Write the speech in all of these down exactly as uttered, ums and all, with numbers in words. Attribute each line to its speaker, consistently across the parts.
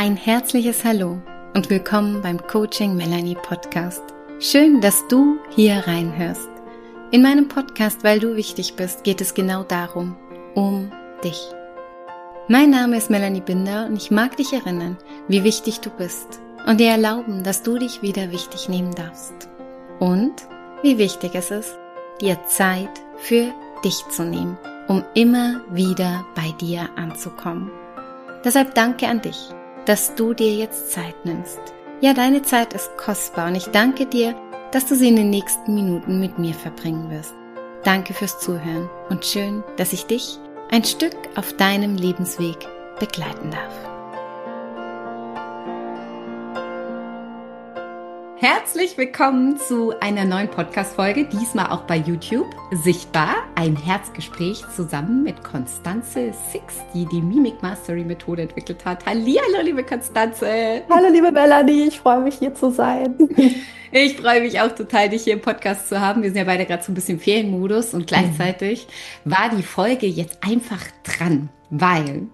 Speaker 1: Ein herzliches Hallo und willkommen beim Coaching Melanie Podcast. Schön, dass du hier reinhörst. In meinem Podcast, weil du wichtig bist, geht es genau darum, um dich. Mein Name ist Melanie Binder und ich mag dich erinnern, wie wichtig du bist und dir erlauben, dass du dich wieder wichtig nehmen darfst. Und wie wichtig es ist, dir Zeit für dich zu nehmen, um immer wieder bei dir anzukommen. Deshalb danke an dich, dass du dir jetzt Zeit nimmst. Ja, deine Zeit ist kostbar und ich danke dir, dass du sie in den nächsten Minuten mit mir verbringen wirst. Danke fürs Zuhören und schön, dass ich dich ein Stück auf deinem Lebensweg begleiten darf. Herzlich willkommen zu einer neuen Podcast-Folge, diesmal auch bei YouTube. Sichtbar, ein Herzgespräch zusammen mit Constanze Six, die die Mimic Mastery Methode entwickelt hat. Hallihallo, liebe Constanze.
Speaker 2: Hallo, liebe Melanie, ich freue mich, hier zu sein.
Speaker 1: Ich freue mich auch total, dich hier im Podcast zu haben. Wir sind ja beide gerade so ein bisschen Ferienmodus und gleichzeitig war die Folge jetzt einfach dran, weil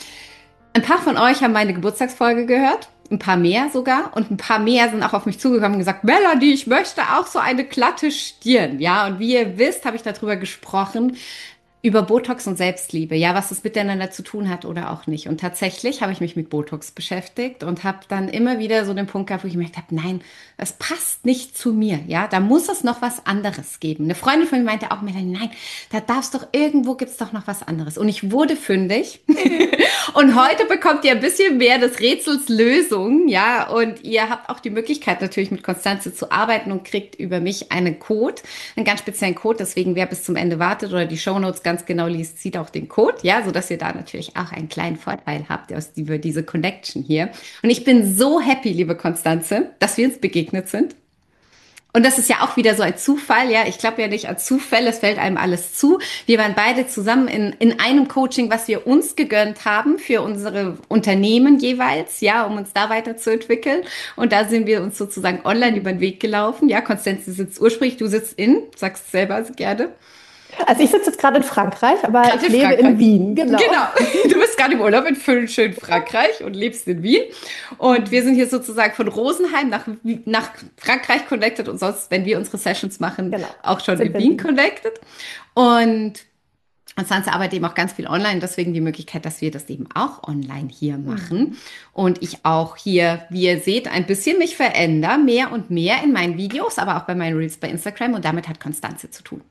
Speaker 1: ein paar von euch haben meine Geburtstagsfolge gehört. Ein paar mehr sogar und ein paar mehr sind auch auf mich zugekommen und gesagt, Melanie, ich möchte auch so eine glatte Stirn, ja, und wie ihr wisst, habe ich darüber gesprochen, über Botox und Selbstliebe, ja, was das miteinander zu tun hat oder auch nicht. Und tatsächlich habe ich mich mit Botox beschäftigt und habe dann immer wieder so den Punkt gehabt, wo ich gemerkt habe, nein, das passt nicht zu mir, ja, da muss es noch was anderes geben. Eine Freundin von mir meinte auch, Melanie, nein, da darf's doch, irgendwo gibt's doch noch was anderes. Und ich wurde fündig und heute bekommt ihr ein bisschen mehr des Rätsels Lösung, ja, und ihr habt auch die Möglichkeit natürlich mit Constanze zu arbeiten und kriegt über mich einen Code, einen ganz speziellen Code, deswegen wer bis zum Ende wartet oder die Shownotes ganz genau liest, sieht auch den Code, ja, so dass ihr da natürlich auch einen kleinen Vorteil habt aus über diese Connection hier. Und ich bin so happy, liebe Constanze, dass wir uns begegnet sind. Und das ist ja auch wieder so ein Zufall, ja, ich glaube ja nicht an Zufälle, es fällt einem alles zu. Wir waren beide zusammen in, in einem Coaching, was wir uns gegönnt haben für unsere Unternehmen jeweils, ja, um uns da weiterzuentwickeln. Und da sind wir uns sozusagen online über den Weg gelaufen. Ja, Constanze sitzt ursprünglich, du sitzt in, sagst selber gerne.
Speaker 2: Also ich sitze jetzt gerade in Frankreich, aber gerade ich lebe Frankreich. in Wien.
Speaker 1: Genau. genau. Du bist gerade im Urlaub in schönen Frankreich und lebst in Wien. Und wir sind hier sozusagen von Rosenheim nach, nach Frankreich connected und sonst, wenn wir unsere Sessions machen, genau. auch schon sind in Wien connected. Und Constanze arbeitet eben auch ganz viel online, deswegen die Möglichkeit, dass wir das eben auch online hier machen. Mhm. Und ich auch hier, wie ihr seht, ein bisschen mich verändere, mehr und mehr in meinen Videos, aber auch bei meinen Reels bei Instagram. Und damit hat Constanze zu tun.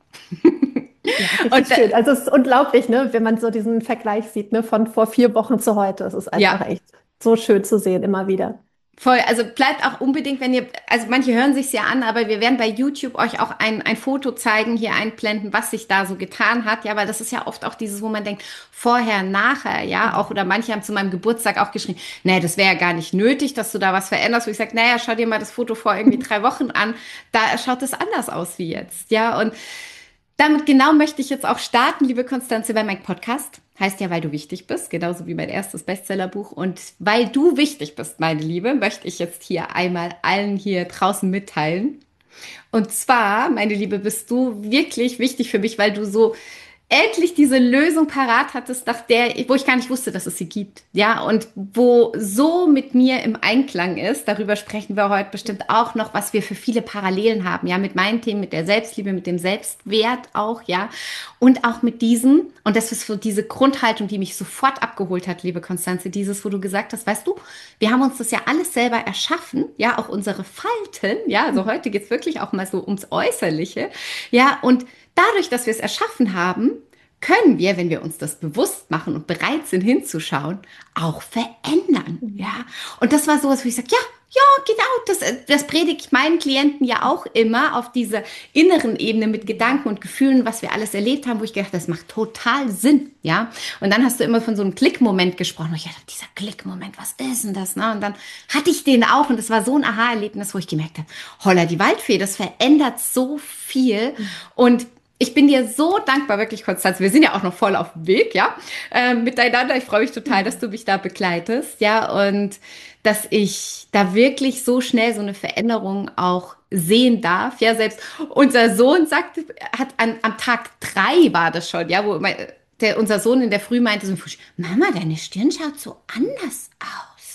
Speaker 2: Ja, und schön. Also es ist unglaublich, ne, wenn man so diesen Vergleich sieht, ne, von vor vier Wochen zu heute. Es ist einfach ja. echt so schön zu sehen, immer wieder.
Speaker 1: Voll, also bleibt auch unbedingt, wenn ihr, also manche hören sich's ja an, aber wir werden bei YouTube euch auch ein, ein Foto zeigen, hier einblenden, was sich da so getan hat, ja, weil das ist ja oft auch dieses, wo man denkt, vorher, nachher, ja, auch, oder manche haben zu meinem Geburtstag auch geschrieben, nee, das wäre ja gar nicht nötig, dass du da was veränderst, wo ich sage, naja, schau dir mal das Foto vor irgendwie drei Wochen an, da schaut es anders aus wie jetzt, ja, und damit genau möchte ich jetzt auch starten, liebe Constanze, bei meinem Podcast. Heißt ja, weil du wichtig bist, genauso wie mein erstes Bestsellerbuch. Und weil du wichtig bist, meine Liebe, möchte ich jetzt hier einmal allen hier draußen mitteilen. Und zwar, meine Liebe, bist du wirklich wichtig für mich, weil du so endlich diese Lösung parat hattest, nach der, wo ich gar nicht wusste, dass es sie gibt. Ja, und wo so mit mir im Einklang ist, darüber sprechen wir heute bestimmt auch noch, was wir für viele Parallelen haben, ja, mit meinen Themen, mit der Selbstliebe, mit dem Selbstwert auch, ja, und auch mit diesem, und das ist so diese Grundhaltung, die mich sofort abgeholt hat, liebe Constanze, dieses, wo du gesagt hast, weißt du, wir haben uns das ja alles selber erschaffen, ja, auch unsere Falten, ja, also heute geht's wirklich auch mal so ums Äußerliche, ja, und dadurch, dass wir es erschaffen haben, können wir, wenn wir uns das bewusst machen und bereit sind hinzuschauen, auch verändern. Ja, und das war sowas, wo ich sage, ja, ja, genau, das, das predige ich meinen Klienten ja auch immer auf dieser inneren Ebene mit Gedanken und Gefühlen, was wir alles erlebt haben, wo ich gedacht habe, das macht total Sinn. Ja, und dann hast du immer von so einem Klickmoment gesprochen. Und ich dachte, dieser Klickmoment, was ist denn das? Ne? Und dann hatte ich den auch und es war so ein Aha-Erlebnis, wo ich gemerkt habe, holla, die Waldfee, das verändert so viel. Und ich bin dir so dankbar, wirklich, Constanze. Wir sind ja auch noch voll auf dem Weg, ja, äh, miteinander. Ich freue mich total, dass du mich da begleitest, ja, und dass ich da wirklich so schnell so eine Veränderung auch sehen darf. Ja, selbst unser Sohn sagt, hat an, am Tag drei war das schon, ja, wo mein, der, unser Sohn in der Früh meinte so, Mama, deine Stirn schaut so anders aus.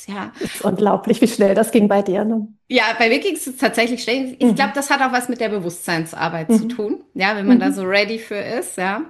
Speaker 1: ja.
Speaker 2: Das ist unglaublich, wie schnell das ging bei dir, ne?
Speaker 1: Ja, bei mir ging es tatsächlich schnell. Ich glaube,
Speaker 2: Mhm.
Speaker 1: das hat auch was mit der Bewusstseinsarbeit zu
Speaker 2: Mhm.
Speaker 1: tun, ja, wenn man da so
Speaker 2: Mhm.
Speaker 1: ready für ist, ja.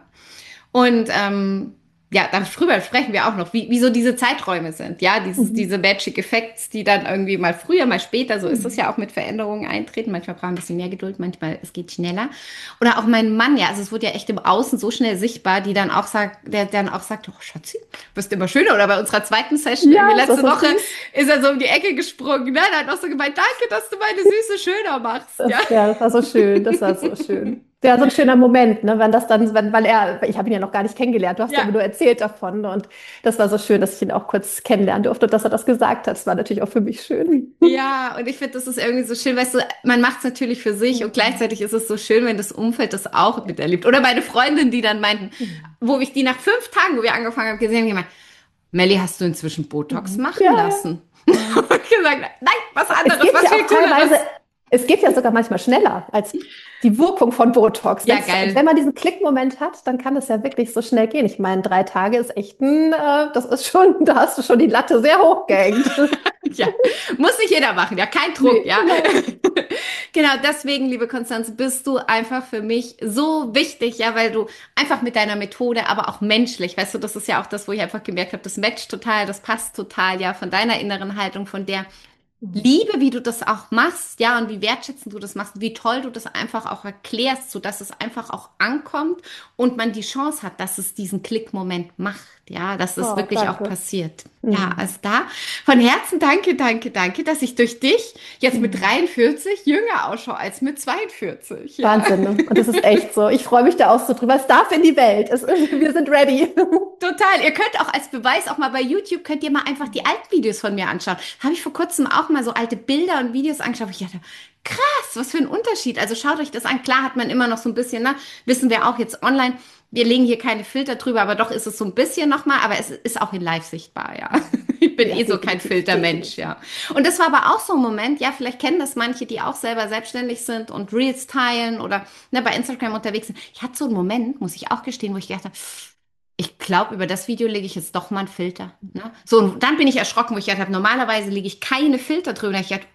Speaker 1: Und ähm, ja, darüber sprechen wir auch noch, wie, wie so diese Zeiträume sind. Ja, dieses,
Speaker 2: Mhm.
Speaker 1: diese Magic Effects, die dann irgendwie mal früher, mal später, so ist es
Speaker 2: Mhm.
Speaker 1: ja auch mit Veränderungen eintreten. Manchmal brauchen wir ein bisschen mehr Geduld, manchmal es geht schneller. Oder auch mein Mann, ja, also es wurde ja echt im Außen so schnell sichtbar, die dann auch sagt, der dann auch sagt, oh Schatzi, wirst immer schöner. Oder bei unserer zweiten Session, irgendwie
Speaker 2: Ja, ist das
Speaker 1: letzte
Speaker 2: so
Speaker 1: Woche,
Speaker 2: süß?
Speaker 1: ist er so um die Ecke gesprungen. Ne? Dann hat auch so gemeint, danke, dass du meine Süße schöner machst. Ja,
Speaker 2: Das, ja, das war so schön, das war so schön. Ja, so ein schöner Moment, ne, wenn das dann, wenn, weil er, ich habe ihn ja noch gar nicht kennengelernt, du hast ja
Speaker 1: ja.
Speaker 2: immer nur erzählt davon und das war so schön, dass ich ihn auch kurz kennenlernen durfte und dass er das gesagt hat. Das war natürlich auch für mich schön.
Speaker 1: Ja, und ich finde, das ist irgendwie so schön, weißt du, man macht es natürlich für sich und
Speaker 2: Mhm.
Speaker 1: gleichzeitig ist es so schön, wenn das Umfeld das auch
Speaker 2: Ja.
Speaker 1: miterlebt. Oder meine Freundin, die dann meinten,
Speaker 2: Mhm.
Speaker 1: wo ich die nach fünf Tagen, wo wir angefangen haben, gesehen haben, gemeint, Melli, hast du inzwischen Botox
Speaker 2: Mhm.
Speaker 1: machen
Speaker 2: Ja,
Speaker 1: lassen?
Speaker 2: ja.
Speaker 1: Und ich gesagt, nein, was
Speaker 2: Es
Speaker 1: anderes,
Speaker 2: geht
Speaker 1: was
Speaker 2: ja auch
Speaker 1: viel
Speaker 2: teilweise,
Speaker 1: Cooleres.
Speaker 2: es geht ja sogar manchmal schneller als die Wirkung von Botox.
Speaker 1: Ja,
Speaker 2: Wenn's, wenn
Speaker 1: geil.
Speaker 2: man diesen Klickmoment hat, dann kann es ja wirklich so schnell gehen. Ich meine, drei Tage ist echt ein, äh, das ist schon, da hast du schon die Latte sehr hoch gehängt.
Speaker 1: Ja, muss nicht jeder machen, ja, kein Druck,
Speaker 2: Nee,
Speaker 1: ja.
Speaker 2: genau.
Speaker 1: Genau, deswegen, liebe Konstanze, bist du einfach für mich so wichtig, ja, weil du einfach mit deiner Methode, aber auch menschlich, weißt du, das ist ja auch das, wo ich einfach gemerkt habe, das matcht total, das passt total, ja, von deiner inneren Haltung, von der Liebe, wie du das auch machst, ja, und wie wertschätzend du das machst, wie toll du das einfach auch erklärst, so dass es einfach auch ankommt und man die Chance hat, dass es diesen Klickmoment macht, ja, dass es
Speaker 2: Oh,
Speaker 1: wirklich auch
Speaker 2: danke.
Speaker 1: passiert. Ja,
Speaker 2: Mhm.
Speaker 1: also da von Herzen danke, danke, danke, dass ich durch dich jetzt mit
Speaker 2: Mhm.
Speaker 1: dreiundvierzig jünger ausschaue als mit zweiundvierzig, ja.
Speaker 2: Wahnsinn, ne? Und das ist echt so. Ich freue mich da auch so drüber. Es darf in die Welt. Es, wir sind ready.
Speaker 1: Total. Ihr könnt auch als Beweis auch mal bei YouTube, könnt ihr mal einfach die alten Videos von mir anschauen. Habe ich vor kurzem auch mal so alte Bilder und Videos angeschaut. Wo ich dachte, krass, was für ein Unterschied. Also schaut euch das an. Klar hat man immer noch so ein bisschen, ne, wissen wir auch jetzt online. Wir legen hier keine Filter drüber, aber doch ist es so ein bisschen nochmal, aber es ist auch in live sichtbar, ja. Ich bin
Speaker 2: Ja,
Speaker 1: eh so kein
Speaker 2: definitiv,
Speaker 1: Filtermensch,
Speaker 2: definitiv.
Speaker 1: ja. Und das war aber auch so ein Moment, ja, vielleicht kennen das manche, die auch selber selbstständig sind und Reels teilen oder ne, bei Instagram unterwegs sind. Ich hatte so einen Moment, muss ich auch gestehen, wo ich gedacht habe, ich glaube, über das Video lege ich jetzt doch mal einen Filter. Ne? So, und dann bin ich erschrocken, wo ich gedacht habe, normalerweise lege ich keine Filter drüber. Und ich dachte,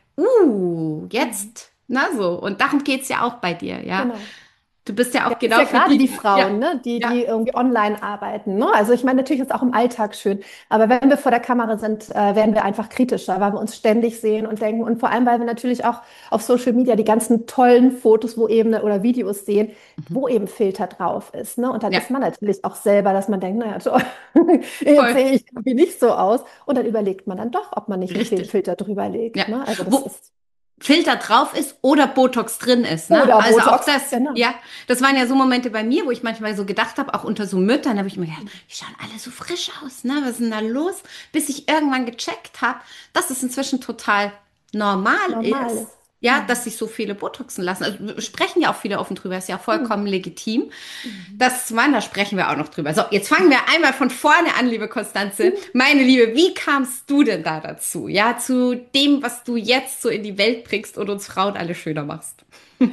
Speaker 1: uh,
Speaker 2: Mhm.
Speaker 1: jetzt, na so. Und darum geht es ja auch bei dir, ja.
Speaker 2: Genau.
Speaker 1: Du bist ja
Speaker 2: Ja,
Speaker 1: auch
Speaker 2: das ist ja
Speaker 1: genau für
Speaker 2: gerade die
Speaker 1: die, ja,
Speaker 2: Frauen, ne, die,
Speaker 1: ja,
Speaker 2: die irgendwie online arbeiten. Ne? Also ich meine, natürlich ist es auch im Alltag schön, aber wenn wir vor der Kamera sind, äh, werden wir einfach kritischer, weil wir uns ständig sehen und denken und vor allem, weil wir natürlich auch auf Social Media die ganzen tollen Fotos, wo eben oder Videos sehen,
Speaker 1: mhm.
Speaker 2: wo eben Filter drauf ist. Ne? Und dann
Speaker 1: Ja,
Speaker 2: ist man natürlich auch selber, dass man denkt, naja, toll, jetzt
Speaker 1: voll,
Speaker 2: sehe ich irgendwie nicht so aus. Und dann überlegt man dann doch, ob man nicht einen
Speaker 1: richtig.
Speaker 2: Filter drüber
Speaker 1: Ja.
Speaker 2: legt. Ne? Also das
Speaker 1: Wo,
Speaker 2: ist
Speaker 1: Filter drauf ist oder Botox drin ist, ne?
Speaker 2: oder
Speaker 1: Also auch
Speaker 2: Botox,
Speaker 1: das,
Speaker 2: genau.
Speaker 1: ja, das waren ja so Momente bei mir, wo ich manchmal so gedacht habe, auch unter so Müttern, habe ich mir gedacht, die schauen alle so frisch aus, ne? Was ist denn da los? Bis ich irgendwann gecheckt habe, dass es inzwischen total normal
Speaker 2: Normal
Speaker 1: ist,
Speaker 2: ist.
Speaker 1: ja, dass
Speaker 2: Mhm.
Speaker 1: sich so viele Botoxen lassen. Also sprechen ja auch viele offen drüber, ist ja
Speaker 2: Mhm.
Speaker 1: vollkommen legitim.
Speaker 2: Mhm.
Speaker 1: Das, Mann, da sprechen wir auch noch drüber. So, jetzt fangen wir einmal von vorne an, liebe Konstanze. Meine Liebe, wie kamst du denn da dazu? Ja, zu dem, was du jetzt so in die Welt bringst und uns Frauen alle schöner machst.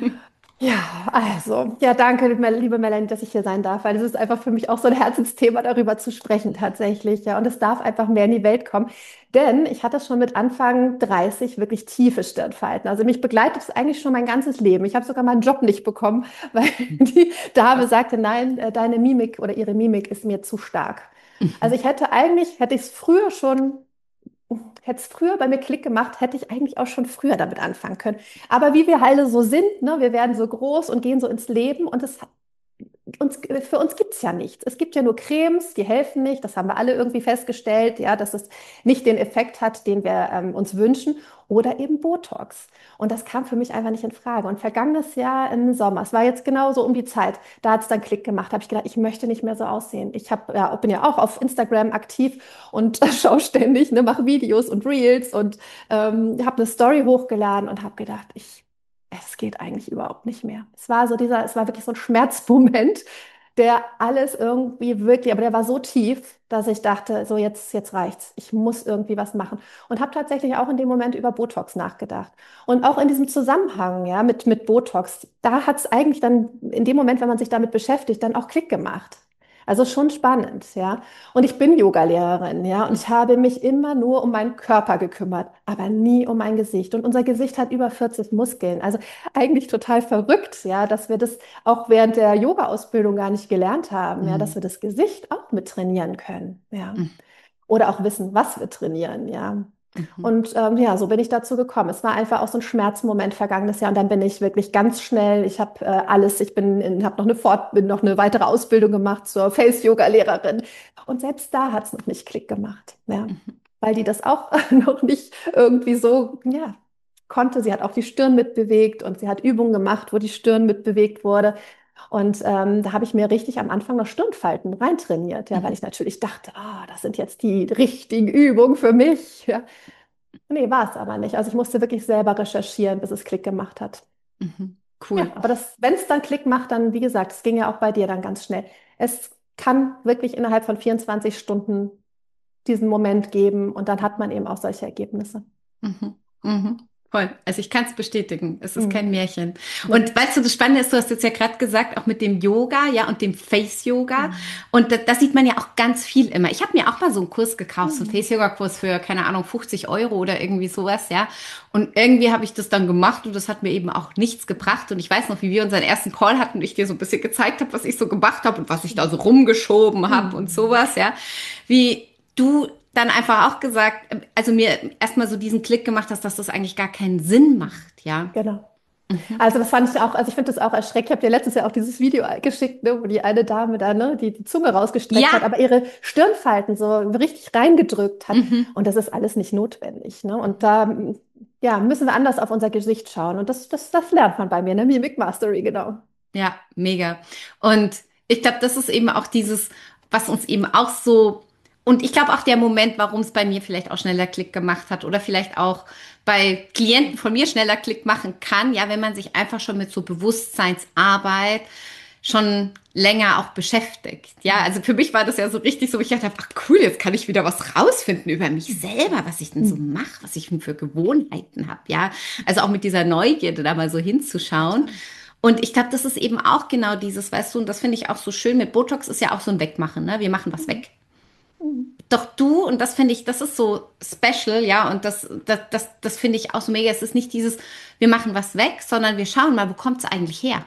Speaker 2: Ja, also, ja, danke, liebe Melanie, dass ich hier sein darf, weil es ist einfach für mich auch so ein Herzensthema, darüber zu sprechen tatsächlich, ja. Und es darf einfach mehr in die Welt kommen, denn ich hatte schon mit Anfang dreißig wirklich tiefe Stirnfalten. Also mich begleitet es eigentlich schon mein ganzes Leben. Ich habe sogar meinen Job nicht bekommen, weil die Dame
Speaker 1: Was?
Speaker 2: sagte, nein, äh, deine Mimik oder ihre Mimik ist mir zu stark. Also ich hätte eigentlich, hätte ich es früher schon Hätte es früher bei mir Klick gemacht, hätte ich eigentlich auch schon früher damit anfangen können. Aber wie wir alle so sind, ne, wir werden so groß und gehen so ins Leben und es uns, für uns gibt es ja nichts. Es gibt ja nur Cremes, die helfen nicht. Das haben wir alle irgendwie festgestellt, ja, dass es nicht den Effekt hat, den wir ähm, uns wünschen. Oder eben Botox. Und das kam für mich einfach nicht in Frage. Und vergangenes Jahr im Sommer, es war jetzt genau so um die Zeit, da hat es dann Klick gemacht. Habe ich gedacht, ich möchte nicht mehr so aussehen. Ich hab, ja, bin ja auch auf Instagram aktiv und schaue ständig, ne, mache Videos und Reels und ähm, habe eine Story hochgeladen und habe gedacht, ich es geht eigentlich überhaupt nicht mehr. Es war so dieser, es war wirklich so ein Schmerzmoment, der alles irgendwie wirklich, aber der war so tief, dass ich dachte, so jetzt, jetzt reicht's. Ich muss irgendwie was machen. Und habe tatsächlich auch in dem Moment über Botox nachgedacht. Und auch in diesem Zusammenhang, ja, mit, mit Botox, da hat es eigentlich dann in dem Moment, wenn man sich damit beschäftigt, dann auch Klick gemacht. Also schon spannend, ja. Und ich bin Yogalehrerin, ja, und ich habe mich immer nur um meinen Körper gekümmert, aber nie um mein Gesicht. Und unser Gesicht hat über vierzig Muskeln. Also eigentlich total verrückt, ja, dass wir das auch während der Yoga-Ausbildung gar nicht gelernt haben, ja, dass
Speaker 1: Mhm.
Speaker 2: wir das Gesicht auch mit trainieren können, ja.
Speaker 1: Mhm.
Speaker 2: Oder auch wissen, was wir trainieren, ja.
Speaker 1: Mhm.
Speaker 2: Und ähm, ja, so bin ich dazu gekommen. Es war einfach auch so ein Schmerzmoment vergangenes Jahr und dann bin ich wirklich ganz schnell. Ich habe äh, alles. Ich bin, habe noch eine Fort, bin noch eine weitere Ausbildung gemacht zur Face-Yoga-Lehrerin und selbst da hat es noch nicht Klick gemacht, ja,
Speaker 1: Mhm.
Speaker 2: weil die das auch noch nicht irgendwie so, ja, konnte. Sie hat auch die Stirn mitbewegt und sie hat Übungen gemacht, wo die Stirn mitbewegt wurde. Und ähm, da habe ich mir richtig am Anfang noch Stirnfalten reintrainiert, ja, weil
Speaker 1: Mhm.
Speaker 2: ich natürlich dachte, ah, das sind jetzt die richtigen Übungen für mich. Ja. Nee, war es aber nicht. Also ich musste wirklich selber recherchieren, bis es Klick gemacht hat.
Speaker 1: Mhm.
Speaker 2: Ja,
Speaker 1: Cool.
Speaker 2: aber das, wenn es dann Klick macht, dann, wie gesagt, es ging ja auch bei dir dann ganz schnell. Es kann wirklich innerhalb von vierundzwanzig Stunden diesen Moment geben und dann hat man eben auch solche Ergebnisse.
Speaker 1: Mhm. Mhm. Voll. Also ich kann es bestätigen. Es ist kein
Speaker 2: Mhm.
Speaker 1: Märchen.
Speaker 2: Nee.
Speaker 1: Und weißt du, das Spannende ist, du hast jetzt ja gerade gesagt, auch mit dem Yoga, ja, und dem Face-Yoga.
Speaker 2: Mhm.
Speaker 1: Und das, das sieht man ja auch ganz viel immer. Ich habe mir auch mal so einen Kurs gekauft, so einen
Speaker 2: Mhm.
Speaker 1: Face-Yoga-Kurs für, keine Ahnung, fünfzig Euro oder irgendwie sowas, ja. Und irgendwie habe ich das dann gemacht und das hat mir eben auch nichts gebracht. Und ich weiß noch, wie wir unseren ersten Call hatten und ich dir so ein bisschen gezeigt habe, was ich so gemacht habe und was ich da so rumgeschoben habe und
Speaker 2: Mhm.
Speaker 1: sowas, ja. Wie du dann einfach auch gesagt, also mir erstmal so diesen Klick gemacht hast, dass das eigentlich gar keinen Sinn macht, ja.
Speaker 2: Genau.
Speaker 1: Mhm.
Speaker 2: Also das fand ich auch, also ich finde das auch erschreckend. Ich habe dir letztes Jahr auch dieses Video geschickt, ne, wo die eine Dame da, ne, die die Zunge rausgestreckt hat,
Speaker 1: Ja.
Speaker 2: aber ihre Stirnfalten so richtig reingedrückt hat.
Speaker 1: Mhm.
Speaker 2: Und das ist alles nicht notwendig. Ne? Und da ja, müssen wir anders auf unser Gesicht schauen. Und das, das, das lernt man bei mir, ne? Mimik Mastery, genau.
Speaker 1: Ja, mega. Und ich glaube, das ist eben auch dieses, was uns eben auch so, und ich glaube auch der Moment, warum es bei mir vielleicht auch schneller Klick gemacht hat oder vielleicht auch bei Klienten von mir schneller Klick machen kann, ja, wenn man sich einfach schon mit so Bewusstseinsarbeit schon länger auch beschäftigt. Ja, also für mich war das ja so richtig so, ich dachte, ach cool, jetzt kann ich wieder was rausfinden über mich selber, was ich denn so
Speaker 2: Mhm.
Speaker 1: mache, was ich denn für Gewohnheiten habe. Ja, also auch mit dieser Neugierde da mal so hinzuschauen.
Speaker 2: Total.
Speaker 1: Und ich glaube, das ist eben auch genau dieses, weißt du, und das finde ich auch so schön mit Botox ist ja auch so ein Wegmachen, ne? Wir machen was
Speaker 2: Mhm.
Speaker 1: weg.
Speaker 2: Mhm.
Speaker 1: Doch du, und das finde ich, das ist so special, ja, und das, das, das, das finde ich auch so mega. Es ist nicht dieses, wir machen was weg, sondern wir schauen mal, wo kommt es eigentlich her?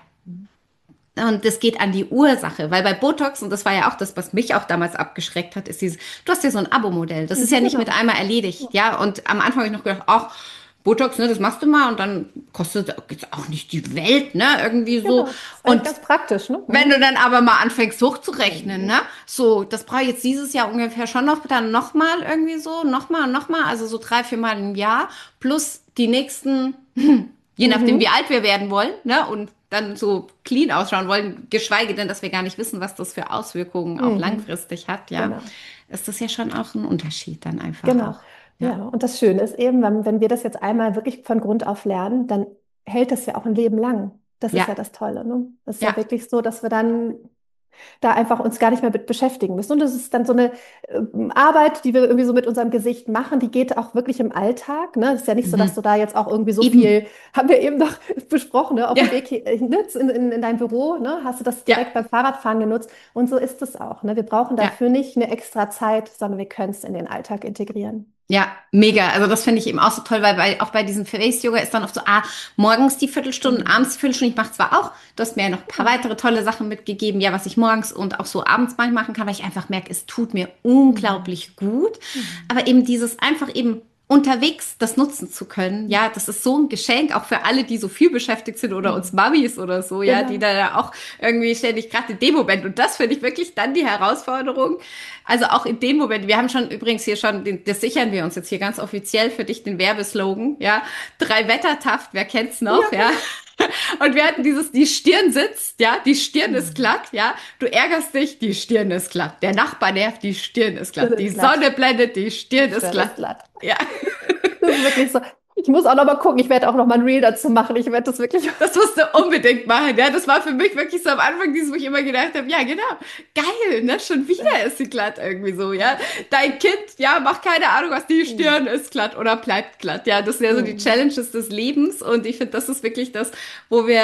Speaker 1: Und das geht an die Ursache, weil bei Botox, und das war ja auch das, was mich auch damals abgeschreckt hat, ist dieses, du hast ja so ein Abo-Modell. Das ist
Speaker 2: Mhm.
Speaker 1: ja nicht mit
Speaker 2: Genau.
Speaker 1: einmal erledigt, ja. Und am Anfang habe ich noch gedacht, ach, Botox, ne, das machst du mal und dann kostet jetzt auch nicht die Welt, ne, irgendwie so.
Speaker 2: Genau. Das ist eigentlich
Speaker 1: Und
Speaker 2: ganz praktisch, ne?
Speaker 1: wenn du
Speaker 2: Mhm.
Speaker 1: dann aber mal anfängst hochzurechnen,
Speaker 2: Mhm.
Speaker 1: ne, so, das brauche ich jetzt dieses Jahr ungefähr schon noch, dann nochmal irgendwie so, nochmal, nochmal, also so drei, vier Mal im Jahr, plus die nächsten, je nachdem, wie
Speaker 2: Mhm.
Speaker 1: alt wir werden wollen, ne, und dann so clean ausschauen wollen, geschweige denn, dass wir gar nicht wissen, was das für Auswirkungen auch
Speaker 2: Mhm.
Speaker 1: langfristig hat, ja,
Speaker 2: Genau.
Speaker 1: ist das ja schon auch ein Unterschied dann einfach
Speaker 2: Genau.
Speaker 1: auch, ja.
Speaker 2: Ja, und das Schöne ist eben, wenn, wenn wir das jetzt einmal wirklich von Grund auf lernen, dann hält das ja auch ein Leben lang. Das ist
Speaker 1: Ja,
Speaker 2: ja das Tolle, ne? Das ist ja
Speaker 1: ja.
Speaker 2: wirklich so, dass wir dann da einfach uns gar nicht mehr mit beschäftigen müssen. Und das ist dann so eine ähm, Arbeit, die wir irgendwie so mit unserem Gesicht machen, die geht auch wirklich im Alltag. Ne? Es ist ja nicht so, dass
Speaker 1: Mhm.
Speaker 2: du da jetzt auch irgendwie so
Speaker 1: Eben.
Speaker 2: viel, haben wir eben noch besprochen, ne? Auf
Speaker 1: Ja,
Speaker 2: dem Weg hier, äh, ne? in, in, in dein Büro, ne? Hast du das
Speaker 1: ja,
Speaker 2: direkt beim Fahrradfahren genutzt. Und so ist es auch. Ne? Wir brauchen
Speaker 1: ja.
Speaker 2: dafür nicht eine extra Zeit, sondern wir können es in den Alltag integrieren.
Speaker 1: Ja, mega. Also das finde ich eben auch so toll, weil bei, auch bei diesem Face-Yoga ist dann oft so, ah, morgens die Viertelstunde,
Speaker 2: Mhm.
Speaker 1: abends die Viertelstunde. Ich mache zwar auch, du hast mir ja noch ein paar
Speaker 2: Genau.
Speaker 1: weitere tolle Sachen mitgegeben, ja, was ich morgens und auch so abends mal machen kann, weil ich einfach merke, es tut mir
Speaker 2: Mhm.
Speaker 1: unglaublich gut.
Speaker 2: Mhm.
Speaker 1: Aber eben dieses einfach eben unterwegs das nutzen zu können, ja, das ist so ein Geschenk, auch für alle, die so viel beschäftigt sind oder uns
Speaker 2: Mhm.
Speaker 1: Mamis oder so, ja, die
Speaker 2: Genau.
Speaker 1: da ja auch irgendwie ständig gerade in dem Moment, und das finde ich wirklich dann die Herausforderung, also auch in dem Moment, wir haben schon übrigens hier schon, den, das sichern wir uns jetzt hier ganz offiziell für dich, den Werbeslogan, ja, drei Wettertaft, wer kennt's
Speaker 2: Ja,
Speaker 1: noch, ja,
Speaker 2: genau.
Speaker 1: und wir hatten dieses, die Stirn sitzt, ja, die Stirn ist
Speaker 2: Mhm.
Speaker 1: glatt, ja, du ärgerst dich, die Stirn ist glatt, der Nachbar nervt, die Stirn ist
Speaker 2: Das
Speaker 1: glatt, die
Speaker 2: ist glatt.
Speaker 1: Sonne blendet, die
Speaker 2: Die
Speaker 1: Stirn ist
Speaker 2: Stirn ist
Speaker 1: glatt,
Speaker 2: glatt.
Speaker 1: ja.
Speaker 2: Das ist wirklich so. Ich muss auch noch mal gucken. Ich werde auch noch mal ein Reel dazu machen. Ich werde das wirklich.
Speaker 1: Das musst du unbedingt machen, ja. Das war für mich wirklich so am Anfang dieses, wo ich immer gedacht habe, ja, genau, geil, ne? Schon wieder ist sie glatt irgendwie so, ja. Dein Kind, ja, macht keine Ahnung, was die Stirn ist glatt oder bleibt glatt, ja. Das sind ja so die
Speaker 2: Mhm.
Speaker 1: Challenges des Lebens und ich finde, das ist wirklich das, wo wir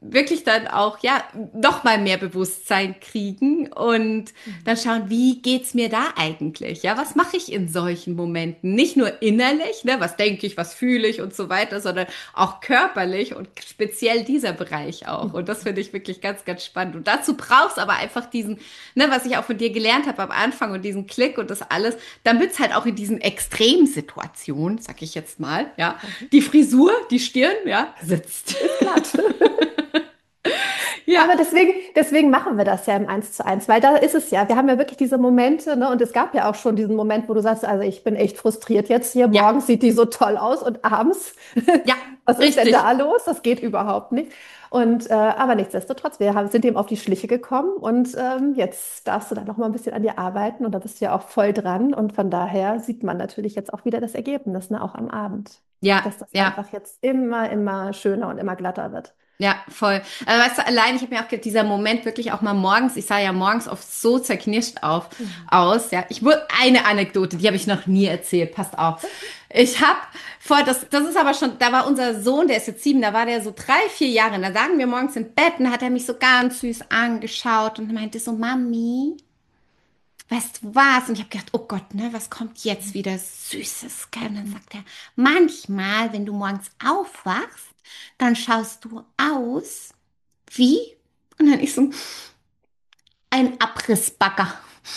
Speaker 1: wirklich dann auch, ja, noch mal mehr Bewusstsein kriegen und dann schauen, wie geht's mir da eigentlich? Ja, was mache ich in solchen Momenten? Nicht nur innerlich, ne, was denke ich, was fühle ich und so weiter, sondern auch körperlich und speziell dieser Bereich auch. Und das finde ich wirklich ganz, ganz spannend. Und dazu brauchst aber einfach diesen, ne, was ich auch von dir gelernt habe am Anfang und diesen Klick und das alles, damit es halt auch in diesen Extremsituationen, sag ich jetzt mal, ja,
Speaker 2: Mhm.
Speaker 1: die Frisur, die Stirn, ja, sitzt.
Speaker 2: Ist glatt.
Speaker 1: Ja,
Speaker 2: Aber deswegen, deswegen machen wir das ja im Eins zu eins, weil da ist es ja, wir haben ja wirklich diese Momente, ne? Und es gab ja auch schon diesen Moment, wo du sagst, also ich bin echt frustriert jetzt hier,
Speaker 1: ja,
Speaker 2: morgens sieht die so toll aus und abends,
Speaker 1: ja,
Speaker 2: was ist denn
Speaker 1: richtig.
Speaker 2: da los? Das geht überhaupt nicht. Und äh, aber nichtsdestotrotz, wir haben, sind dem auf die Schliche gekommen und ähm, jetzt darfst du dann noch mal ein bisschen an dir arbeiten und da bist du ja auch voll dran und von daher sieht man natürlich jetzt auch wieder das Ergebnis, ne? Auch am Abend,
Speaker 1: Ja,
Speaker 2: dass das
Speaker 1: ja.
Speaker 2: einfach jetzt immer, immer schöner und immer glatter wird.
Speaker 1: Ja, voll. Also, weißt du, allein, ich habe mir auch gedacht, dieser Moment wirklich auch mal morgens, ich sah ja morgens oft so zerknirscht auf,
Speaker 2: Mhm.
Speaker 1: aus, ja. Ich wurde, eine Anekdote, die habe ich noch nie erzählt, passt auf. Ich habe vor, das, das ist aber schon, da war unser Sohn, der ist jetzt sieben, da war der so drei, vier Jahre, und da lagen wir morgens im Bett und hat er mich so ganz süß angeschaut und meinte so, Mami, weißt du was? Und ich habe gedacht, oh Gott, ne, was kommt jetzt wieder Süßes? Gell? Und dann sagt er, manchmal, wenn du morgens aufwachst, dann schaust du aus wie? Und dann ich so, ein Abrissbagger.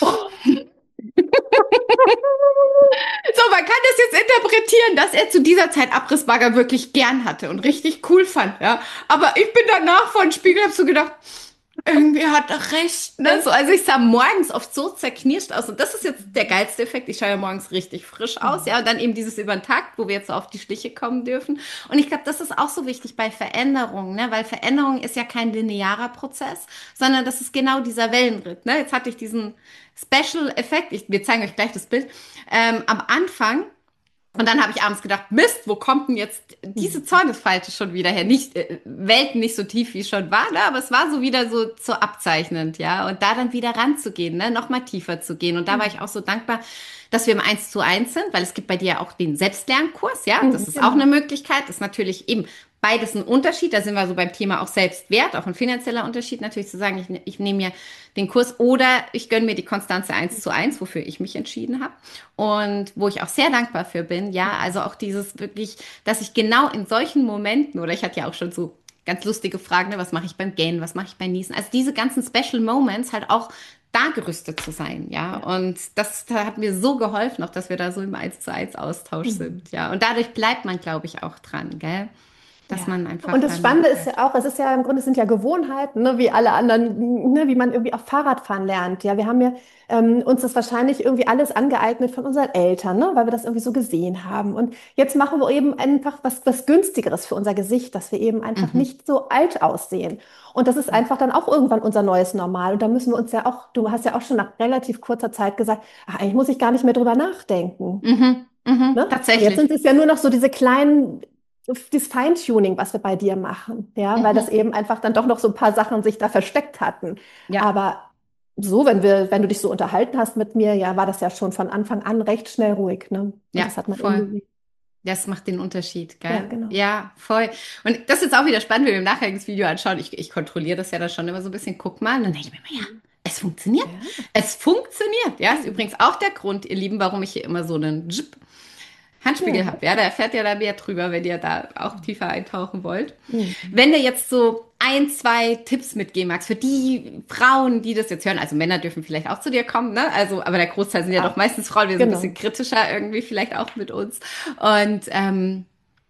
Speaker 1: So, man kann das jetzt interpretieren, dass er zu dieser Zeit Abrissbagger wirklich gern hatte und richtig cool fand, ja. Aber ich bin danach vor den Spiegel, hab so gedacht, irgendwie hat er recht, ne? So, also ich sah morgens oft so zerknirscht aus. Und das ist jetzt der geilste Effekt. Ich schaue ja morgens richtig frisch aus, ja. Und dann eben dieses über den Tag, wo wir jetzt so auf die Schliche kommen dürfen. Und ich glaube, das ist auch so wichtig bei Veränderungen, ne? Weil Veränderung ist ja kein linearer Prozess, sondern das ist genau dieser Wellenritt, ne? Jetzt hatte ich diesen Special-Effekt. Ich, wir zeigen euch gleich das Bild. Ähm, am Anfang und dann habe ich abends gedacht, Mist, wo kommt denn jetzt diese Zornesfalte schon wieder her? Nicht, äh, Welten nicht so tief, wie es schon war, ne? Aber es war so wieder so, so abzeichnend, ja. Und da dann wieder ranzugehen, ne? Nochmal tiefer zu gehen. Und da war ich auch so dankbar, dass wir im Eins zu eins sind, weil es gibt bei dir ja auch den Selbstlernkurs, ja. Das
Speaker 2: Mhm,
Speaker 1: ist auch eine
Speaker 2: genau.
Speaker 1: Möglichkeit. Das ist natürlich eben beides ein Unterschied. Da sind wir so beim Thema auch Selbstwert, auch ein finanzieller Unterschied natürlich zu sagen, ich, ne- ich nehme mir den Kurs oder ich gönne mir die Konstanze eins zu eins, wofür ich mich entschieden habe und wo ich auch sehr dankbar für bin. Ja, also auch dieses wirklich, dass ich genau in solchen Momenten, oder ich hatte ja auch schon so ganz lustige Fragen, ne, was mache ich beim Gähnen, was mache ich beim Niesen, also diese ganzen Special Moments halt auch da gerüstet zu sein, ja.
Speaker 2: Ja.
Speaker 1: Und das, das hat mir so geholfen, auch dass wir da so im eins zu eins Austausch
Speaker 2: Mhm.
Speaker 1: sind, ja. Und dadurch bleibt man, glaube ich, auch dran, gell? Dass
Speaker 2: Ja,
Speaker 1: man einfach
Speaker 2: und das
Speaker 1: dann
Speaker 2: Spannende ist
Speaker 1: bleibt.
Speaker 2: ja auch, es ist ja im Grunde, es sind ja Gewohnheiten, ne, wie alle anderen, ne, wie man irgendwie auch Fahrradfahren lernt. Ja, wir haben ja ähm, uns das wahrscheinlich irgendwie alles angeeignet von unseren Eltern, ne, weil wir das irgendwie so gesehen haben. Und jetzt machen wir eben einfach was, was Günstigeres für unser Gesicht, dass wir eben einfach
Speaker 1: Mhm.
Speaker 2: nicht so alt aussehen. Und das ist einfach dann auch irgendwann unser neues Normal. Und da müssen wir uns ja auch, du hast ja auch schon nach relativ kurzer Zeit gesagt, ach, eigentlich muss ich gar nicht mehr drüber nachdenken.
Speaker 1: Mhm. Mhm.
Speaker 2: Ne? Und jetzt sind
Speaker 1: Tatsächlich.
Speaker 2: es ja nur noch so diese kleinen, so das Feintuning, was wir bei dir machen, ja, weil das
Speaker 1: Mhm.
Speaker 2: eben einfach dann doch noch so ein paar Sachen sich da versteckt hatten.
Speaker 1: Ja,
Speaker 2: Aber so, wenn wir, wenn du dich so unterhalten hast mit mir, ja, war das ja schon von Anfang an recht schnell ruhig, ne? Und
Speaker 1: ja,
Speaker 2: das hat man
Speaker 1: voll.
Speaker 2: irgendwie,
Speaker 1: Das macht den Unterschied,
Speaker 2: ja,
Speaker 1: gell?
Speaker 2: genau.
Speaker 1: Ja, voll. Und das ist jetzt auch wieder spannend, wenn wir im Nachgang das Video anschauen. Ich, ich kontrolliere das ja dann schon immer so ein bisschen. Guck mal. Und dann denke ich mir immer, ja,
Speaker 2: Mhm.
Speaker 1: es funktioniert.
Speaker 2: Ja.
Speaker 1: Es funktioniert. Ja, ist
Speaker 2: Mhm.
Speaker 1: übrigens auch der Grund, ihr Lieben, warum ich hier immer so einen Jip Handspiegel
Speaker 2: Ja.
Speaker 1: habt. Ja, da erfährt ihr da mehr drüber, wenn ihr da auch tiefer eintauchen wollt.
Speaker 2: Mhm.
Speaker 1: Wenn du jetzt so ein, zwei Tipps mitgeben magst für die Frauen, die das jetzt hören, also Männer dürfen vielleicht auch zu dir kommen, ne? Also, aber der Großteil sind ja doch
Speaker 2: Ja,
Speaker 1: meistens Frauen, wir sind ein bisschen
Speaker 2: genau.
Speaker 1: kritischer irgendwie vielleicht auch mit uns. Und ähm,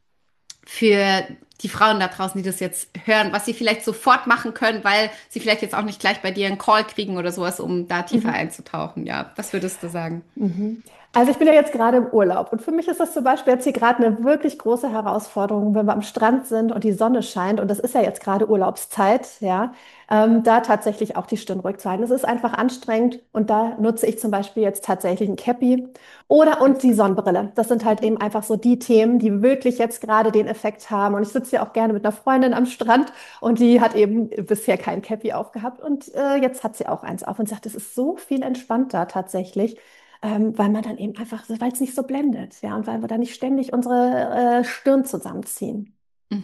Speaker 1: für die Frauen da draußen, die das jetzt hören, was sie vielleicht sofort machen können, weil sie vielleicht jetzt auch nicht gleich bei dir einen Call kriegen oder sowas, um da tiefer
Speaker 2: Mhm.
Speaker 1: einzutauchen. Ja, was würdest du sagen?
Speaker 2: Mhm. Also ich bin ja jetzt gerade im Urlaub und für mich ist das zum Beispiel jetzt hier gerade eine wirklich große Herausforderung, wenn wir am Strand sind und die Sonne scheint und das ist ja jetzt gerade Urlaubszeit, ja, ähm, da tatsächlich auch die Stirn ruhig zu halten. Es ist einfach anstrengend und da nutze ich zum Beispiel jetzt tatsächlich ein Cappy oder und die Sonnenbrille. Das sind halt
Speaker 1: Mhm.
Speaker 2: eben einfach so die Themen, die wirklich jetzt gerade den Effekt haben und ich sitze ja auch gerne mit einer Freundin am Strand und die hat eben bisher kein Cappy aufgehabt und äh, jetzt hat sie auch eins auf und sagt, es ist so viel entspannter tatsächlich ähm, weil man dann eben einfach, weil es nicht so blendet, ja, und weil wir da nicht ständig unsere äh, Stirn zusammenziehen.
Speaker 1: Mhm.